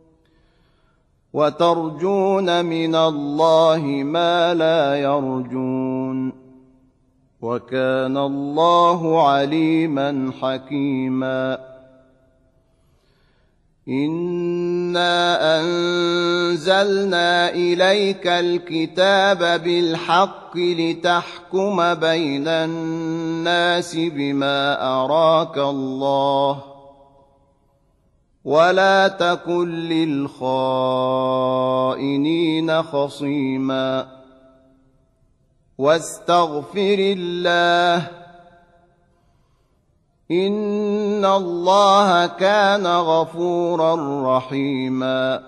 S1: وترجون من الله ما لا يرجون وكان الله عليما حكيما إنا أنزلنا إليك الكتاب بالحق لتحكم بين الناس بما أراك الله ولا تكن للخائنين خصيما واستغفر الله إن الله كان غفورا رحيما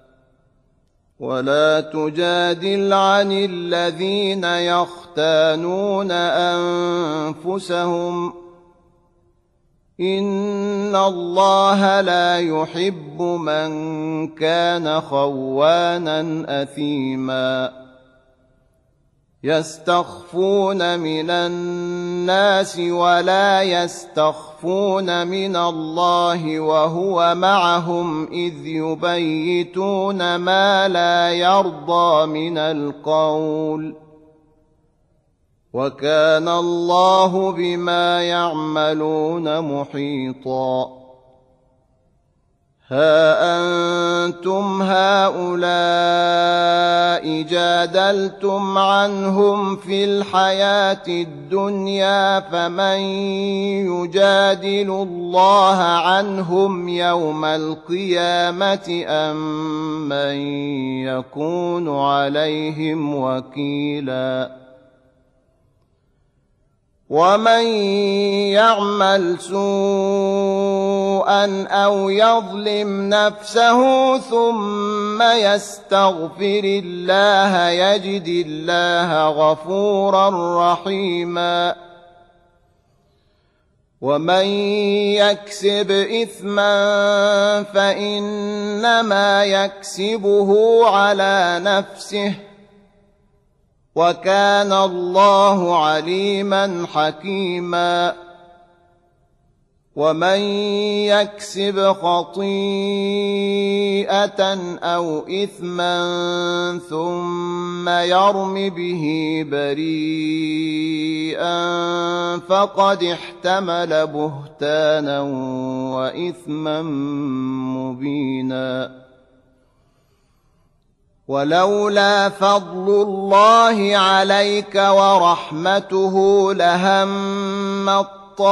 S1: ولا تجادل عن الذين يختانون أنفسهم إن الله لا يحب من كان خوانا أثيما يستخفون من الناس ولا يستخفون من الله وهو معهم إذ يبيتون ما لا يرضى من القول وكان الله بما يعملون محيطا ها أنتم هؤلاء جادلتم عنهم في الحياة الدنيا فمن يجادل الله عنهم يوم القيامة أم من يكون عليهم وكيلا ومن يعمل سوءا أو يظلم نفسه ثم يستغفر الله يجد الله غفورا رحيما ومن يكسب إثما فإنما يكسبه على نفسه وكان الله عليما حكيما ومن يكسب خطيئة أو إثما ثم يرم به بريئا فقد احتمل بهتانا وإثما مبينا ولولا فضل الله عليك ورحمته لهم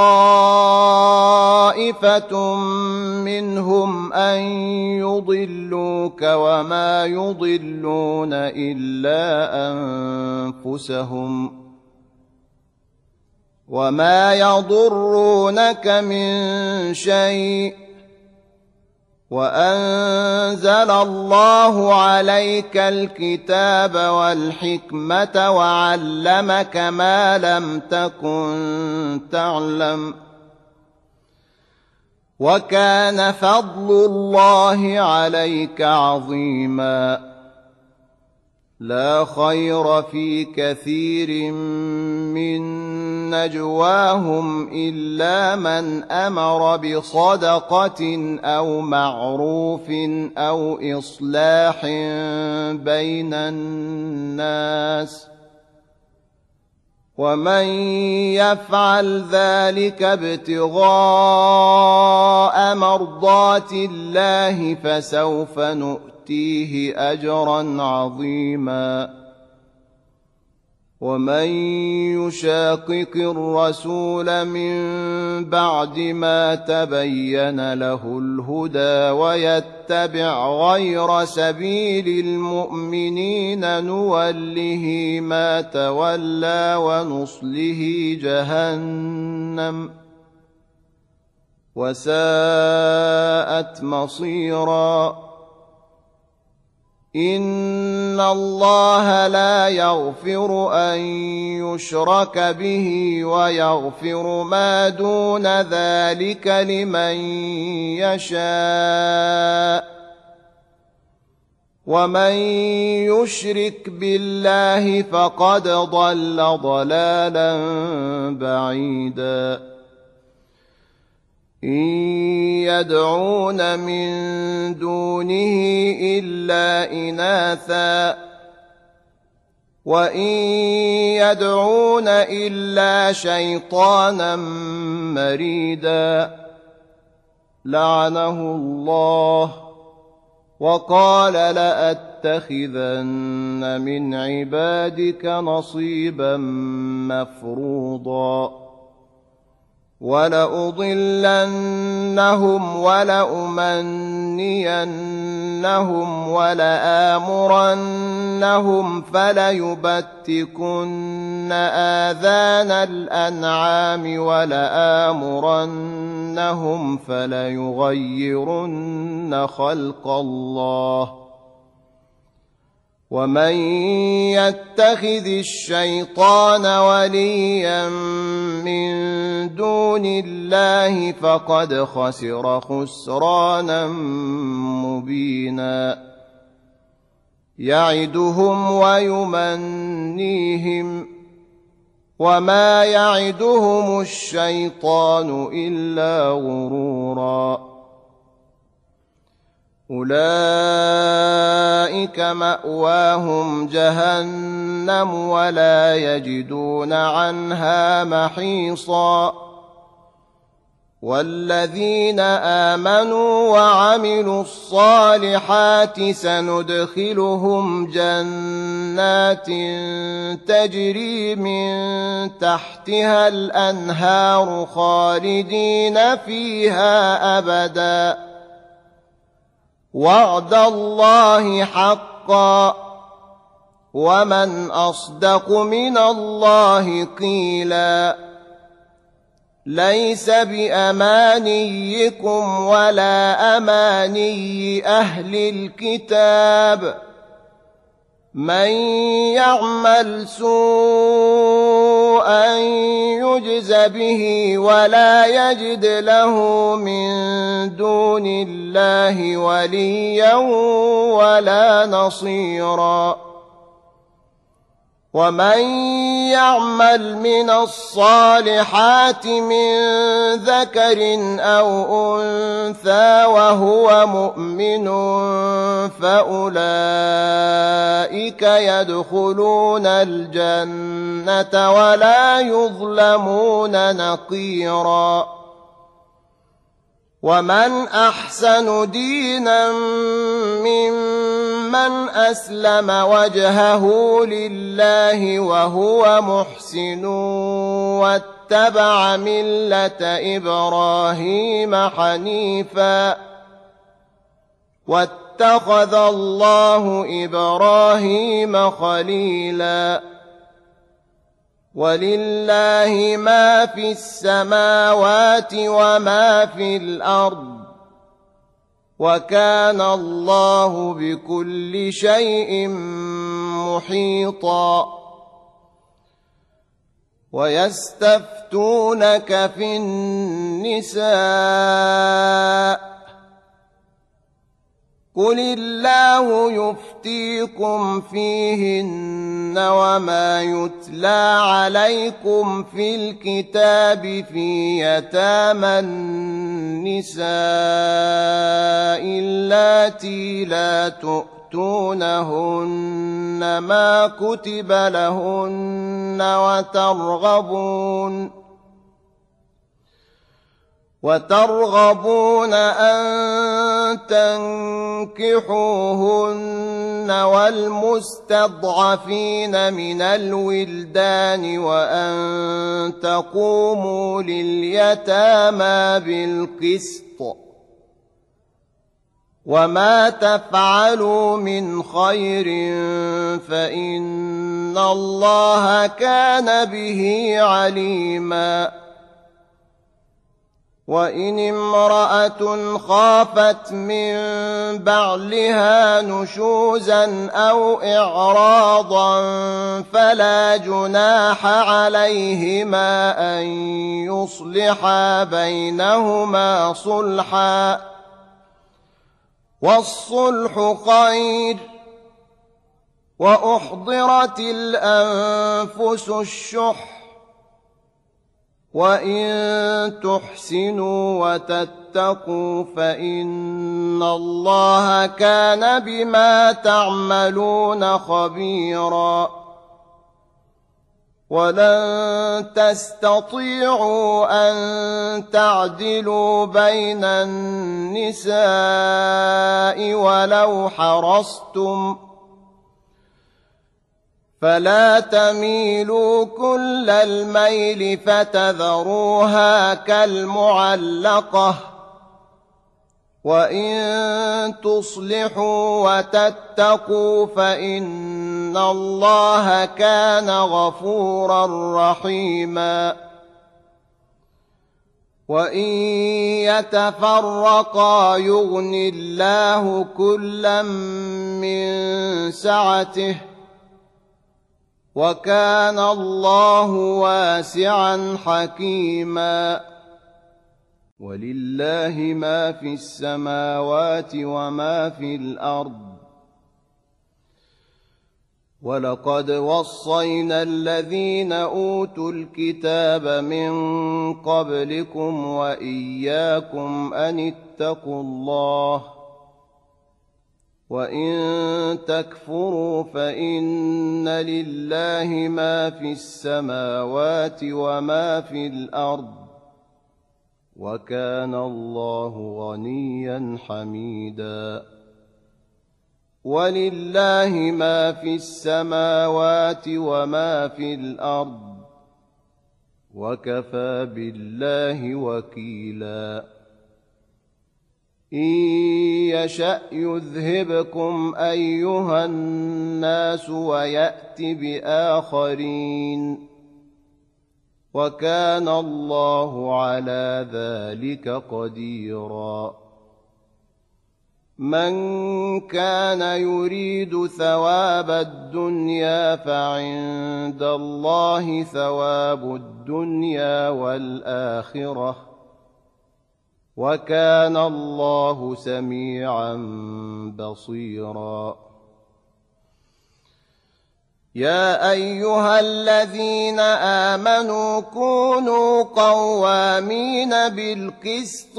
S1: طائفة منهم أن يضلوك وما يضلون إلا أنفسهم وما يضرونك من شيء وأنزل الله عليك الكتاب والحكمة وعلمك ما لم تكن تعلم وكان فضل الله عليك عظيما لا خير في كثير من نجواهم إلا من أمر بصدقة أو معروف أو إصلاح بين الناس ومن يفعل ذلك ابتغاء مرضات الله فسوف نؤتيه أجرا عظيما ومن يشاقق الرسول من بعد ما تبين له الهدى ويتبع غير سبيل المؤمنين نوله ما تولى ونصله جهنم وساءت مصيرا إن الله لا يغفر أن يشرك به ويغفر ما دون ذلك لمن يشاء ومن يشرك بالله فقد ضل ضلالا بعيدا إن يدعون من دونه إلا إناثا وإن يدعون إلا شيطانا مريدا لعنه الله وقال لأتخذن من عبادك نصيبا مفروضا ولأضلنهم ولأمنينهم ولآمرنهم فليبتكن آذان الأنعام ولآمرنهم فليغيرن خلق الله ومن يتخذ الشيطان وليا من دون الله فقد خسر خسرانا مبينا يعدهم ويمنيهم وما يعدهم الشيطان إلا غرورا أولئك مأواهم جهنم ولا يجدون عنها محيصا والذين آمنوا وعملوا الصالحات سندخلهم جنات تجري من تحتها الأنهار خالدين فيها أبدا وعد الله حقا ومن أصدق من الله قيلا ليس بأمانيكم ولا أماني أهل الكتاب من يعمل سوءا يجز به ولا يجد له من دون الله وليا ولا نصيرا ومن يعمل من الصالحات من ذكر أو أنثى وهو مؤمن فأولئك يدخلون الجنة ولا يظلمون نقيرا ومن أحسن دينا ممن أسلم وجهه لله وهو محسن واتبع ملة إبراهيم حنيفا واتخذ الله إبراهيم خليلا ولله ما في السماوات وما في الأرض وكان الله بكل شيء محيطا ويستفتونك في النساء قل الله يفتيكم فيهن وما يتلى عليكم في الكتاب في يتامى النساء اللاتي لا تؤتونهن ما كتب لهن وترغبون وترغبون أن تنكحوهن والمستضعفين من الولدان وأن تقوموا لليتامى بالقسط وما تفعلوا من خير فإن الله كان به عليما وإن امرأة خافت من بعلها نشوزا أو إعراضا فلا جناح عليهما أن يصلحا بينهما صلحا والصلح خير وأحضرت الأنفس الشح وإن تحسنوا وتتقوا فإن الله كان بما تعملون خبيرا ولن تستطيعوا أن تعدلوا بين النساء ولو حرصتم فلا تميلوا كل الميل فتذروها كالمعلقة وإن تصلحوا وتتقوا فإن الله كان غفورا رحيما وإن يتفرقا يغن الله كلا من سعته وكان الله واسعا حكيما ولله ما في السماوات وما في الأرض ولقد وصينا الذين أوتوا الكتاب من قبلكم وإياكم أن اتقوا الله وإن تكفروا فإن لله ما في السماوات وما في الأرض وكان الله غنيا حميدا ولله ما في السماوات وما في الأرض وكفى بالله وكيلا إن يشأ يذهبكم أيها الناس ويأت بآخرين وكان الله على ذلك قديرا من كان يريد ثواب الدنيا فعند الله ثواب الدنيا والآخرة وكان الله سميعا بصيرا يا أيها الذين آمنوا كونوا قوامين بالقسط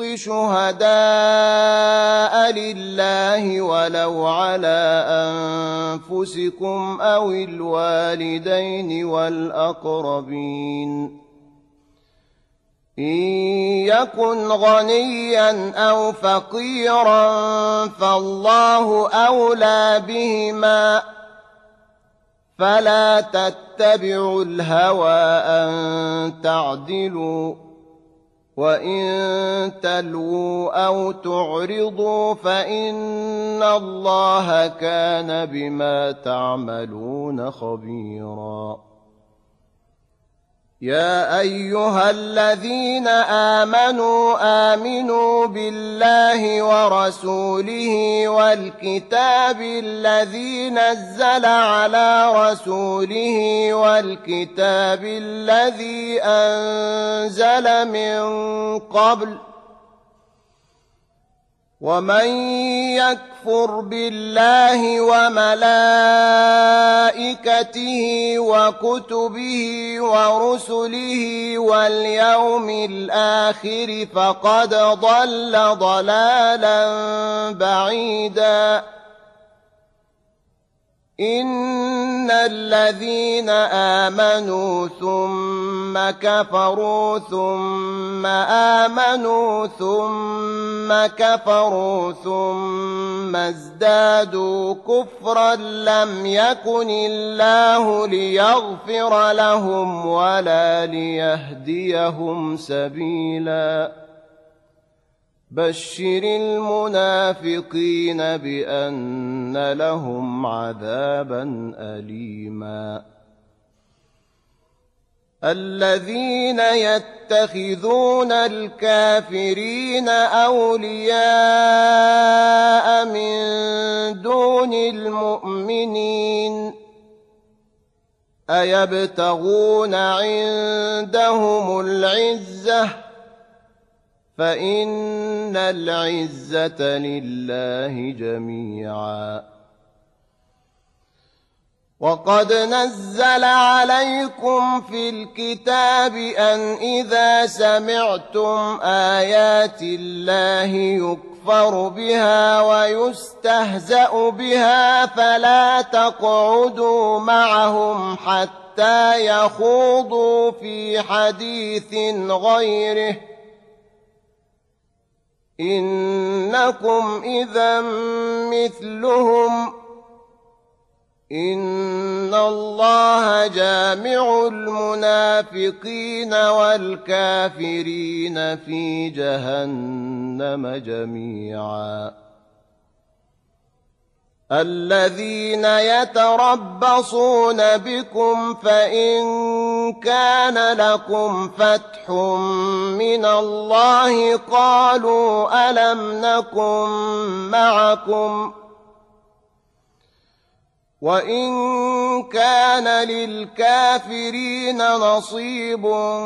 S1: شهداء لله ولو على أنفسكم أو الوالدين والأقربين إن يكن غنيا أو فقيرا فالله أولى بهما فلا تتبعوا الهوى أن تعدلوا وإن تلووا أو تعرضوا فإن الله كان بما تعملون خبيرا يا أيها الذين آمنوا آمنوا بالله ورسوله والكتاب الذي نزل على رسوله والكتاب الذي أنزل من قبل ومن يكفر بالله وملائكته وكتبه ورسله واليوم الآخر فقد ضل ضلالا بعيدا إن الذين آمنوا ثم كفروا ثم آمنوا ثم كفروا ثم ازدادوا كفرا لم يكن الله ليغفر لهم ولا ليهديهم سبيلا بشر المنافقين بأن لهم عذابا أليما الذين يتخذون الكافرين أولياء من دون المؤمنين أيبتغون عندهم العزة فإن العزة لله جميعا وقد نزل عليكم في الكتاب أن إذا سمعتم آيات الله يكفر بها ويستهزأ بها فلا تقعدوا معهم حتى يخوضوا في حديث غيره إنكم إذا مثلهم إن الله جامع المنافقين والكافرين في جهنم جميعا الذين يتربصون بكم فإن كان لكم فتح من الله قالوا ألم نكن معكم وإن كان للكافرين نصيب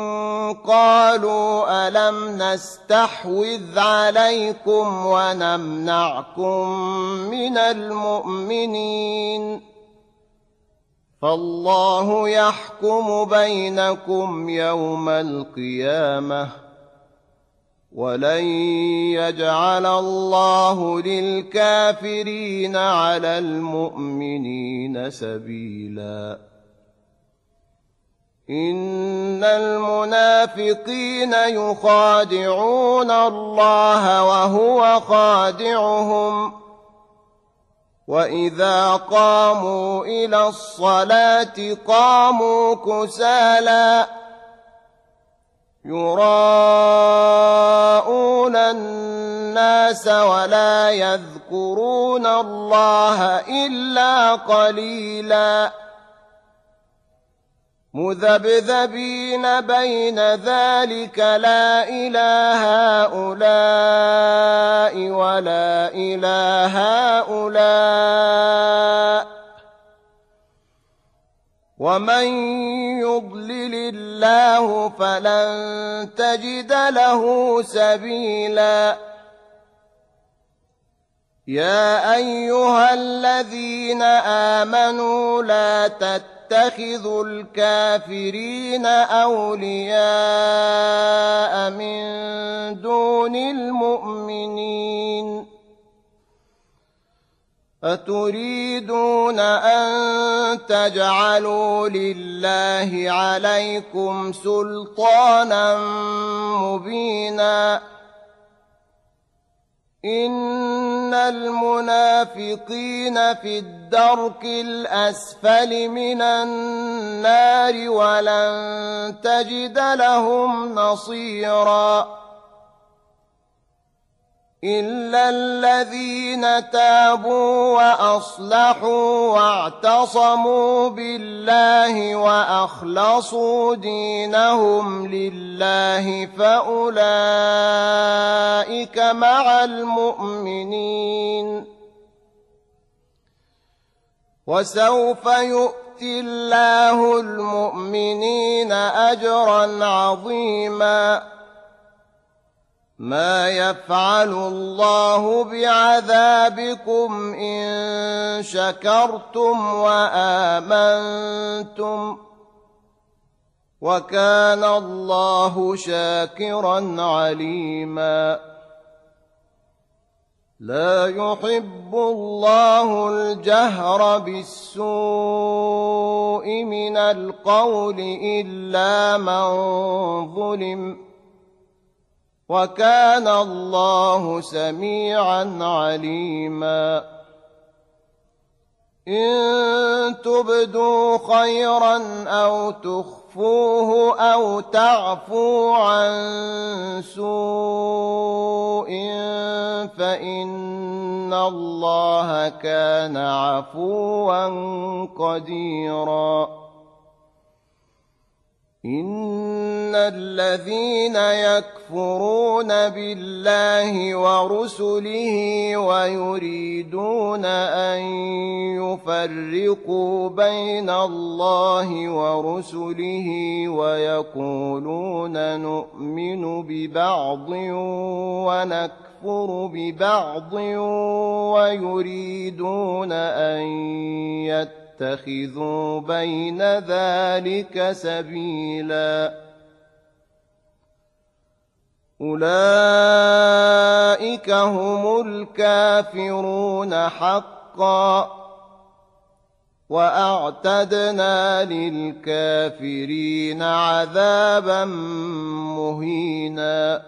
S1: قالوا ألم نستحوذ عليكم ونمنعكم من المؤمنين فالله يحكم بينكم يوم القيامة ولن يجعل الله للكافرين على المؤمنين سبيلا إن المنافقين يخادعون الله وهو خادعهم وإذا قاموا إلى الصلاة قاموا كسالى يراءون الناس ولا يذكرون الله إلا قليلا مذبذبين بين ذلك لا إله هؤلاء ولا إله هؤلاء ومن يضلل الله فلن تجد له سبيلا يا أيها الذين آمنوا لا تتخذوا الكافرين أولياء من دون المؤمنين أتريدون أن تجعلوا لله عليكم سلطانا مبينا إن المنافقين في الدرك الأسفل من النار ولن تجد لهم نصيرا إلا الذين تابوا وأصلحوا واعتصموا بالله وأخلصوا دينهم لله فأولئك مع المؤمنين وسوف يؤتي الله المؤمنين أجرا عظيما ما يفعل الله بعذابكم إن شكرتم وآمنتم وكان الله شاكرا عليما لا يحب الله الجهر بالسوء من القول إلا من ظلم وكان الله سميعا عليما إن تبدوا خيرا أو تخفوه أو تعفوا عن سوء فإن الله كان عفوا قديرا إن الذين يكفرون بالله ورسله ويريدون أن يفرقوا بين الله ورسله ويقولون نؤمن ببعض ونكفر ببعض ويريدون أن يتقوا اتخذوا بين ذلك سبيلا أولئك هم الكافرون حقا وأعتدنا للكافرين عذابا مهينا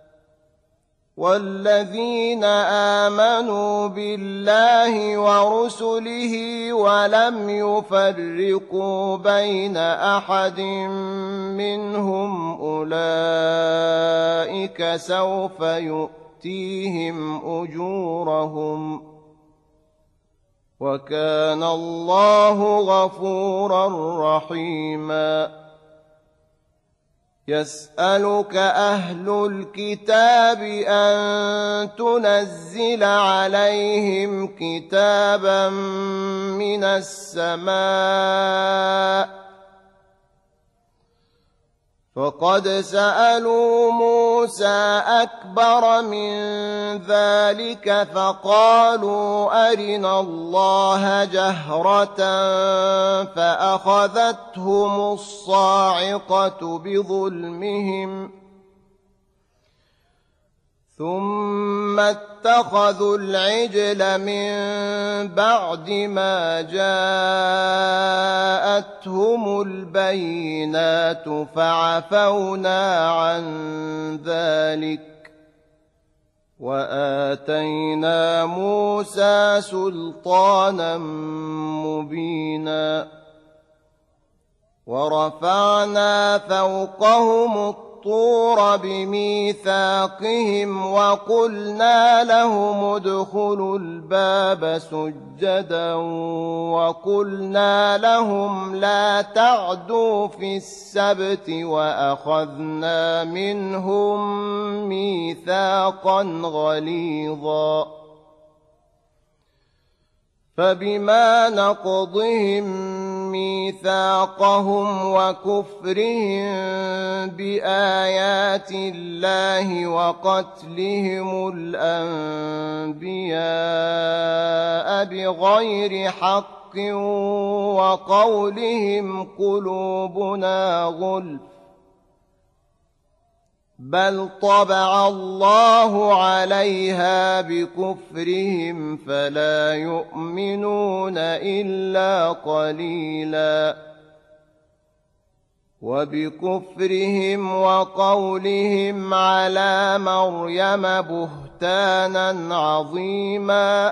S1: والذين آمنوا بالله ورسله ولم يفرقوا بين أحد منهم أولئك سوف يؤتيهم أجورهم وكان الله غفورا رحيما يسألك أهل الكتاب أن تنزل عليهم كتابا من السماء فقد سألوا موسى أكبر من ذلك فقالوا أرنا الله جهرة فأخذتهم الصاعقة بظلمهم ثم اتخذوا العجل من بعد ما جاءتهم البينات فعفونا عن ذلك وآتينا موسى سلطانا مبينا ورفعنا فوقهم الطور بميثاقهم وقلنا لهم ادخلوا الباب سجدا وقلنا لهم لا تعدوا في السبت وأخذنا منهم ميثاقا غليظا فبما نقضهم ميثاقهم وكفرهم بآيات الله وقتلهم الأنبياء بغير حق وقولهم قلوبنا غلف بل طبع الله عليها بكفرهم فلا يؤمنون إلا قليلا وبكفرهم وقولهم على مريم بهتانا عظيما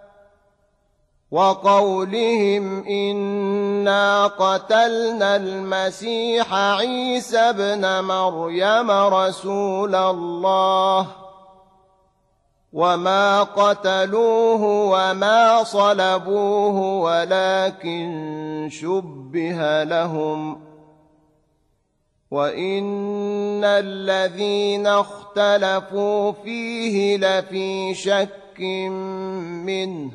S1: وقولهم إنا قتلنا المسيح عيسى ابن مريم رسول الله وما قتلوه وما صلبوه ولكن شبه لهم وإن الذين اختلفوا فيه لفي شك منه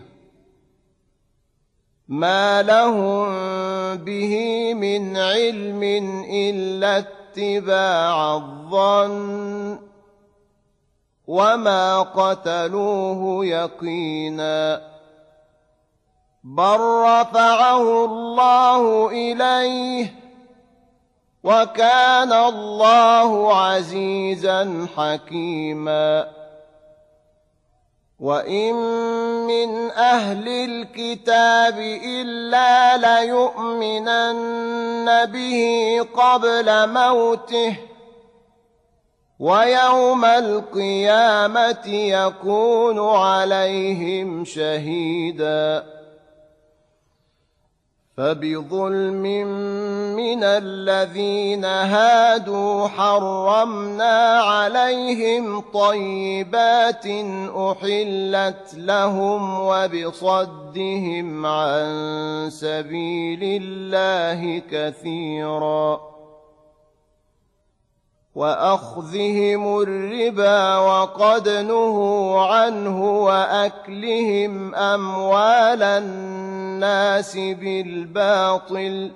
S1: ما لهم به من علم إلا اتباع الظن وما قتلوه يقينا بل رفعه الله إليه وكان الله عزيزا حكيما وإن من أهل الكتاب إلا ليؤمنن به قبل موته ويوم القيامة يكون عليهم شهيدا فبظلم من الذين هادوا حرمنا عليهم طيبات أحلت لهم وبصدهم عن سبيل الله كثيرا وأخذهم الربا وقد نهوا عنه وأكلهم أموال الناس بالباطل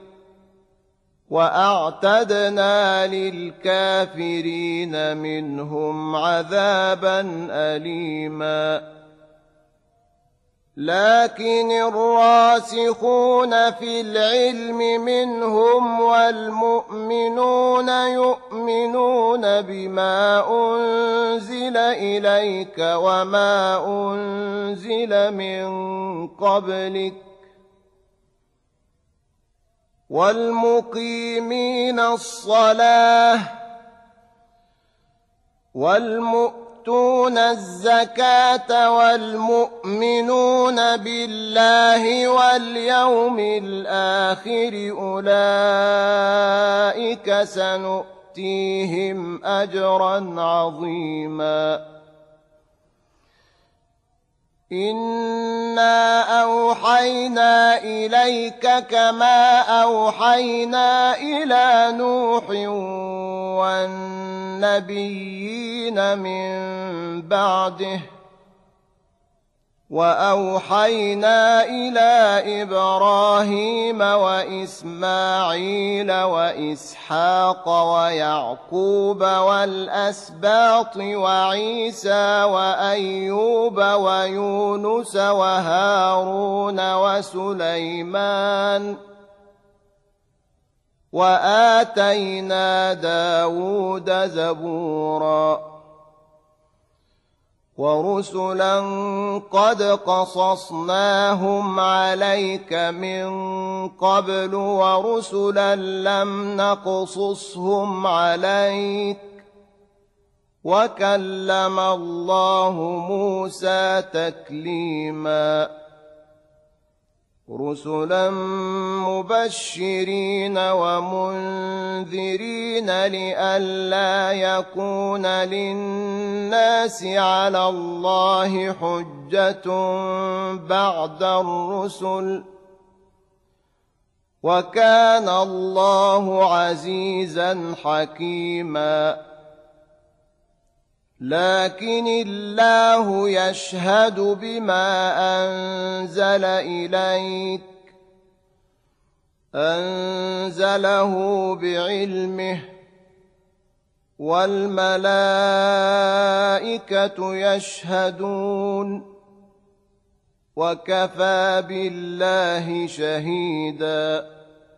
S1: وأعتدنا للكافرين منهم عذابا أليما لكن الراسخون في العلم منهم والمؤمنون يؤمنون بما أنزل إليك وما أنزل من قبلك والمقيمين الصلاة والمؤتون الزكاة والمؤمنون بالله واليوم الآخر أولئك سنؤتيهم أجرا عظيما إنا أوحينا إليك كما أوحينا إلى نوح والنبيين من بعده وأوحينا إلى إبراهيم وإسماعيل وإسحاق ويعقوب والأسباط وعيسى وأيوب ويونس وهارون وسليمان وآتينا داود زبورا ورسلا قد قصصناهم عليك من قبل ورسلا لم نقصصهم عليك وكلم الله موسى تكليما رسلا مبشرين ومنذرين لئلا يكون للناس على الله حجة بعد الرسل وكان الله عزيزا حكيما لكن الله يشهد بما أنزل إليك أنزله بعلمه والملائكة يشهدون وكفى بالله شهيدا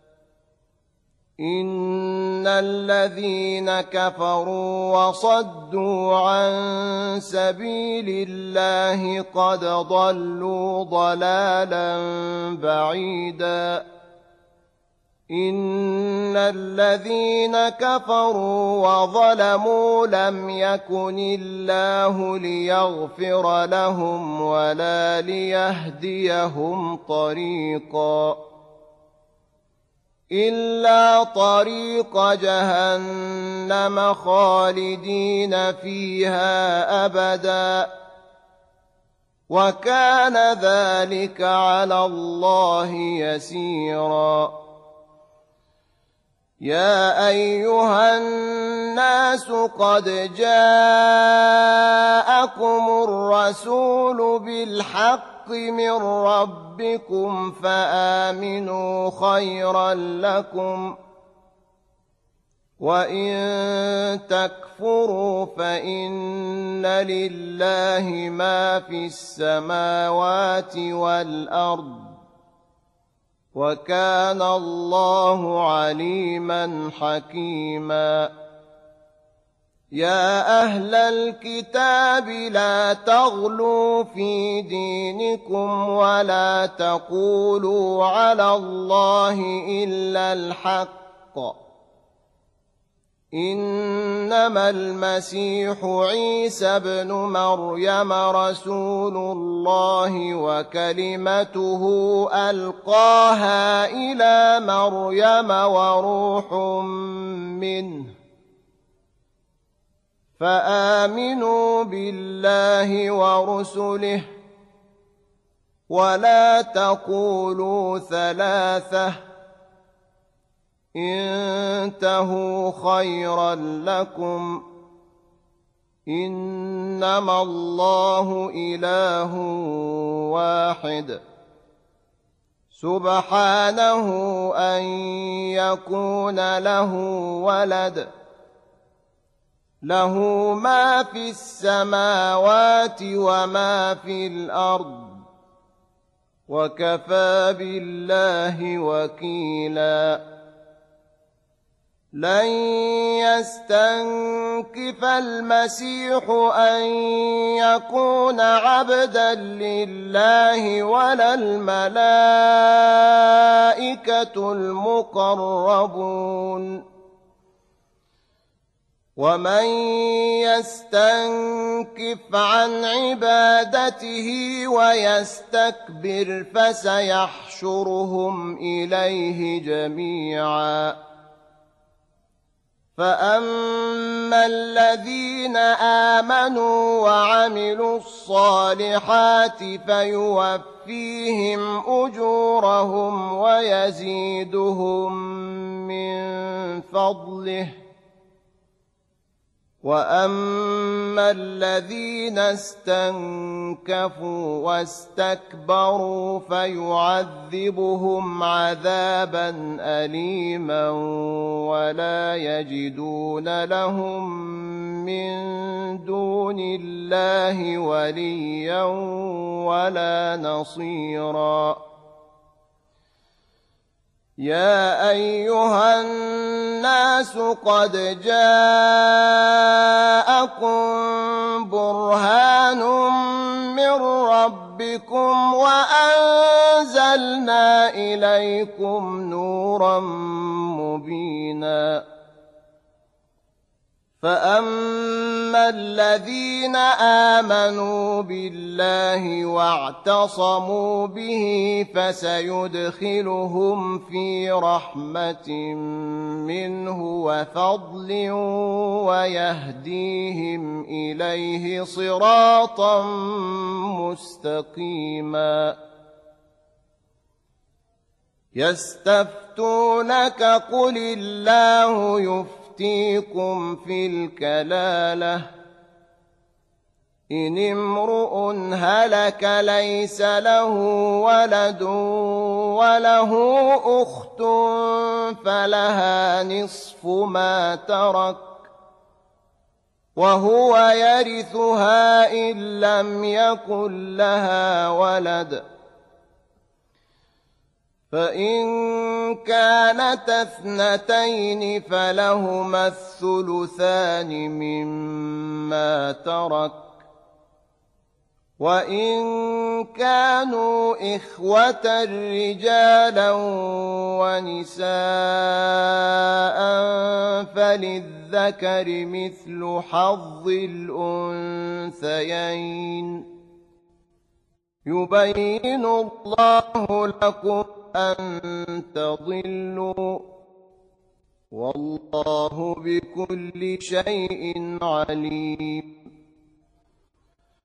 S1: إن الذين كفروا وصدوا عن سبيل الله قد ضلوا ضلالا بعيدا إن الذين كفروا وظلموا لم يكن الله ليغفر لهم ولا ليهديهم طريقا إلا طريق جهنم خالدين فيها أبدا وكان ذلك على الله يسيرا يا أيها الناس قد جاءكم الرسول بالحق من ربكم فآمنوا خيرا لكم وإن تكفروا فإن لله ما في السماوات والأرض وكان الله عليما حكيما يا أهل الكتاب لا تغلوا في دينكم ولا تقولوا على الله إلا الحق إنما المسيح عيسى ابن مريم رسول الله وكلمته ألقاها إلى مريم وروح منه فآمنوا بالله ورسله ولا تقولوا ثلاثة انتهوا خيرا لكم إنما الله إله واحد سبحانه أن يكون له ولد له ما في السماوات وما في الأرض وكفى بالله وكيلا لن يستنكف المسيح أن يكون عبدا لله ولا الملائكة المقربون ومن يستنكف عن عبادته ويستكبر فسيحشرهم إليه جميعا فأما الذين آمنوا وعملوا الصالحات فيوفيهم أجورهم ويزيدهم من فضله وأما الذين استنكفوا واستكبروا فيعذبهم عذابا أليما ولا يجدون لهم من دون الله وليا ولا نصيرا يا أيها الناس قد جاءكم برهان من ربكم وأنزلنا إليكم نورا مبينا فأما الذين آمنوا بالله واعتصموا به فسيدخلهم في رحمة منه وفضل ويهديهم إليه صراطا مستقيما يستفتونك قل الله يفتيكم يفتيكم في الكلالة إن امرؤ هلك ليس له ولد وله أخت فلها نصف ما ترك وهو يرثها إن لم يكن لها ولد فإن كانت اثنتين فلهما الثلثان مما ترك وإن كانوا إخوة رجالا ونساء فللذكر مثل حظ الأنثيين يبين الله لكم أن تضلوا والله بكل شيء عليم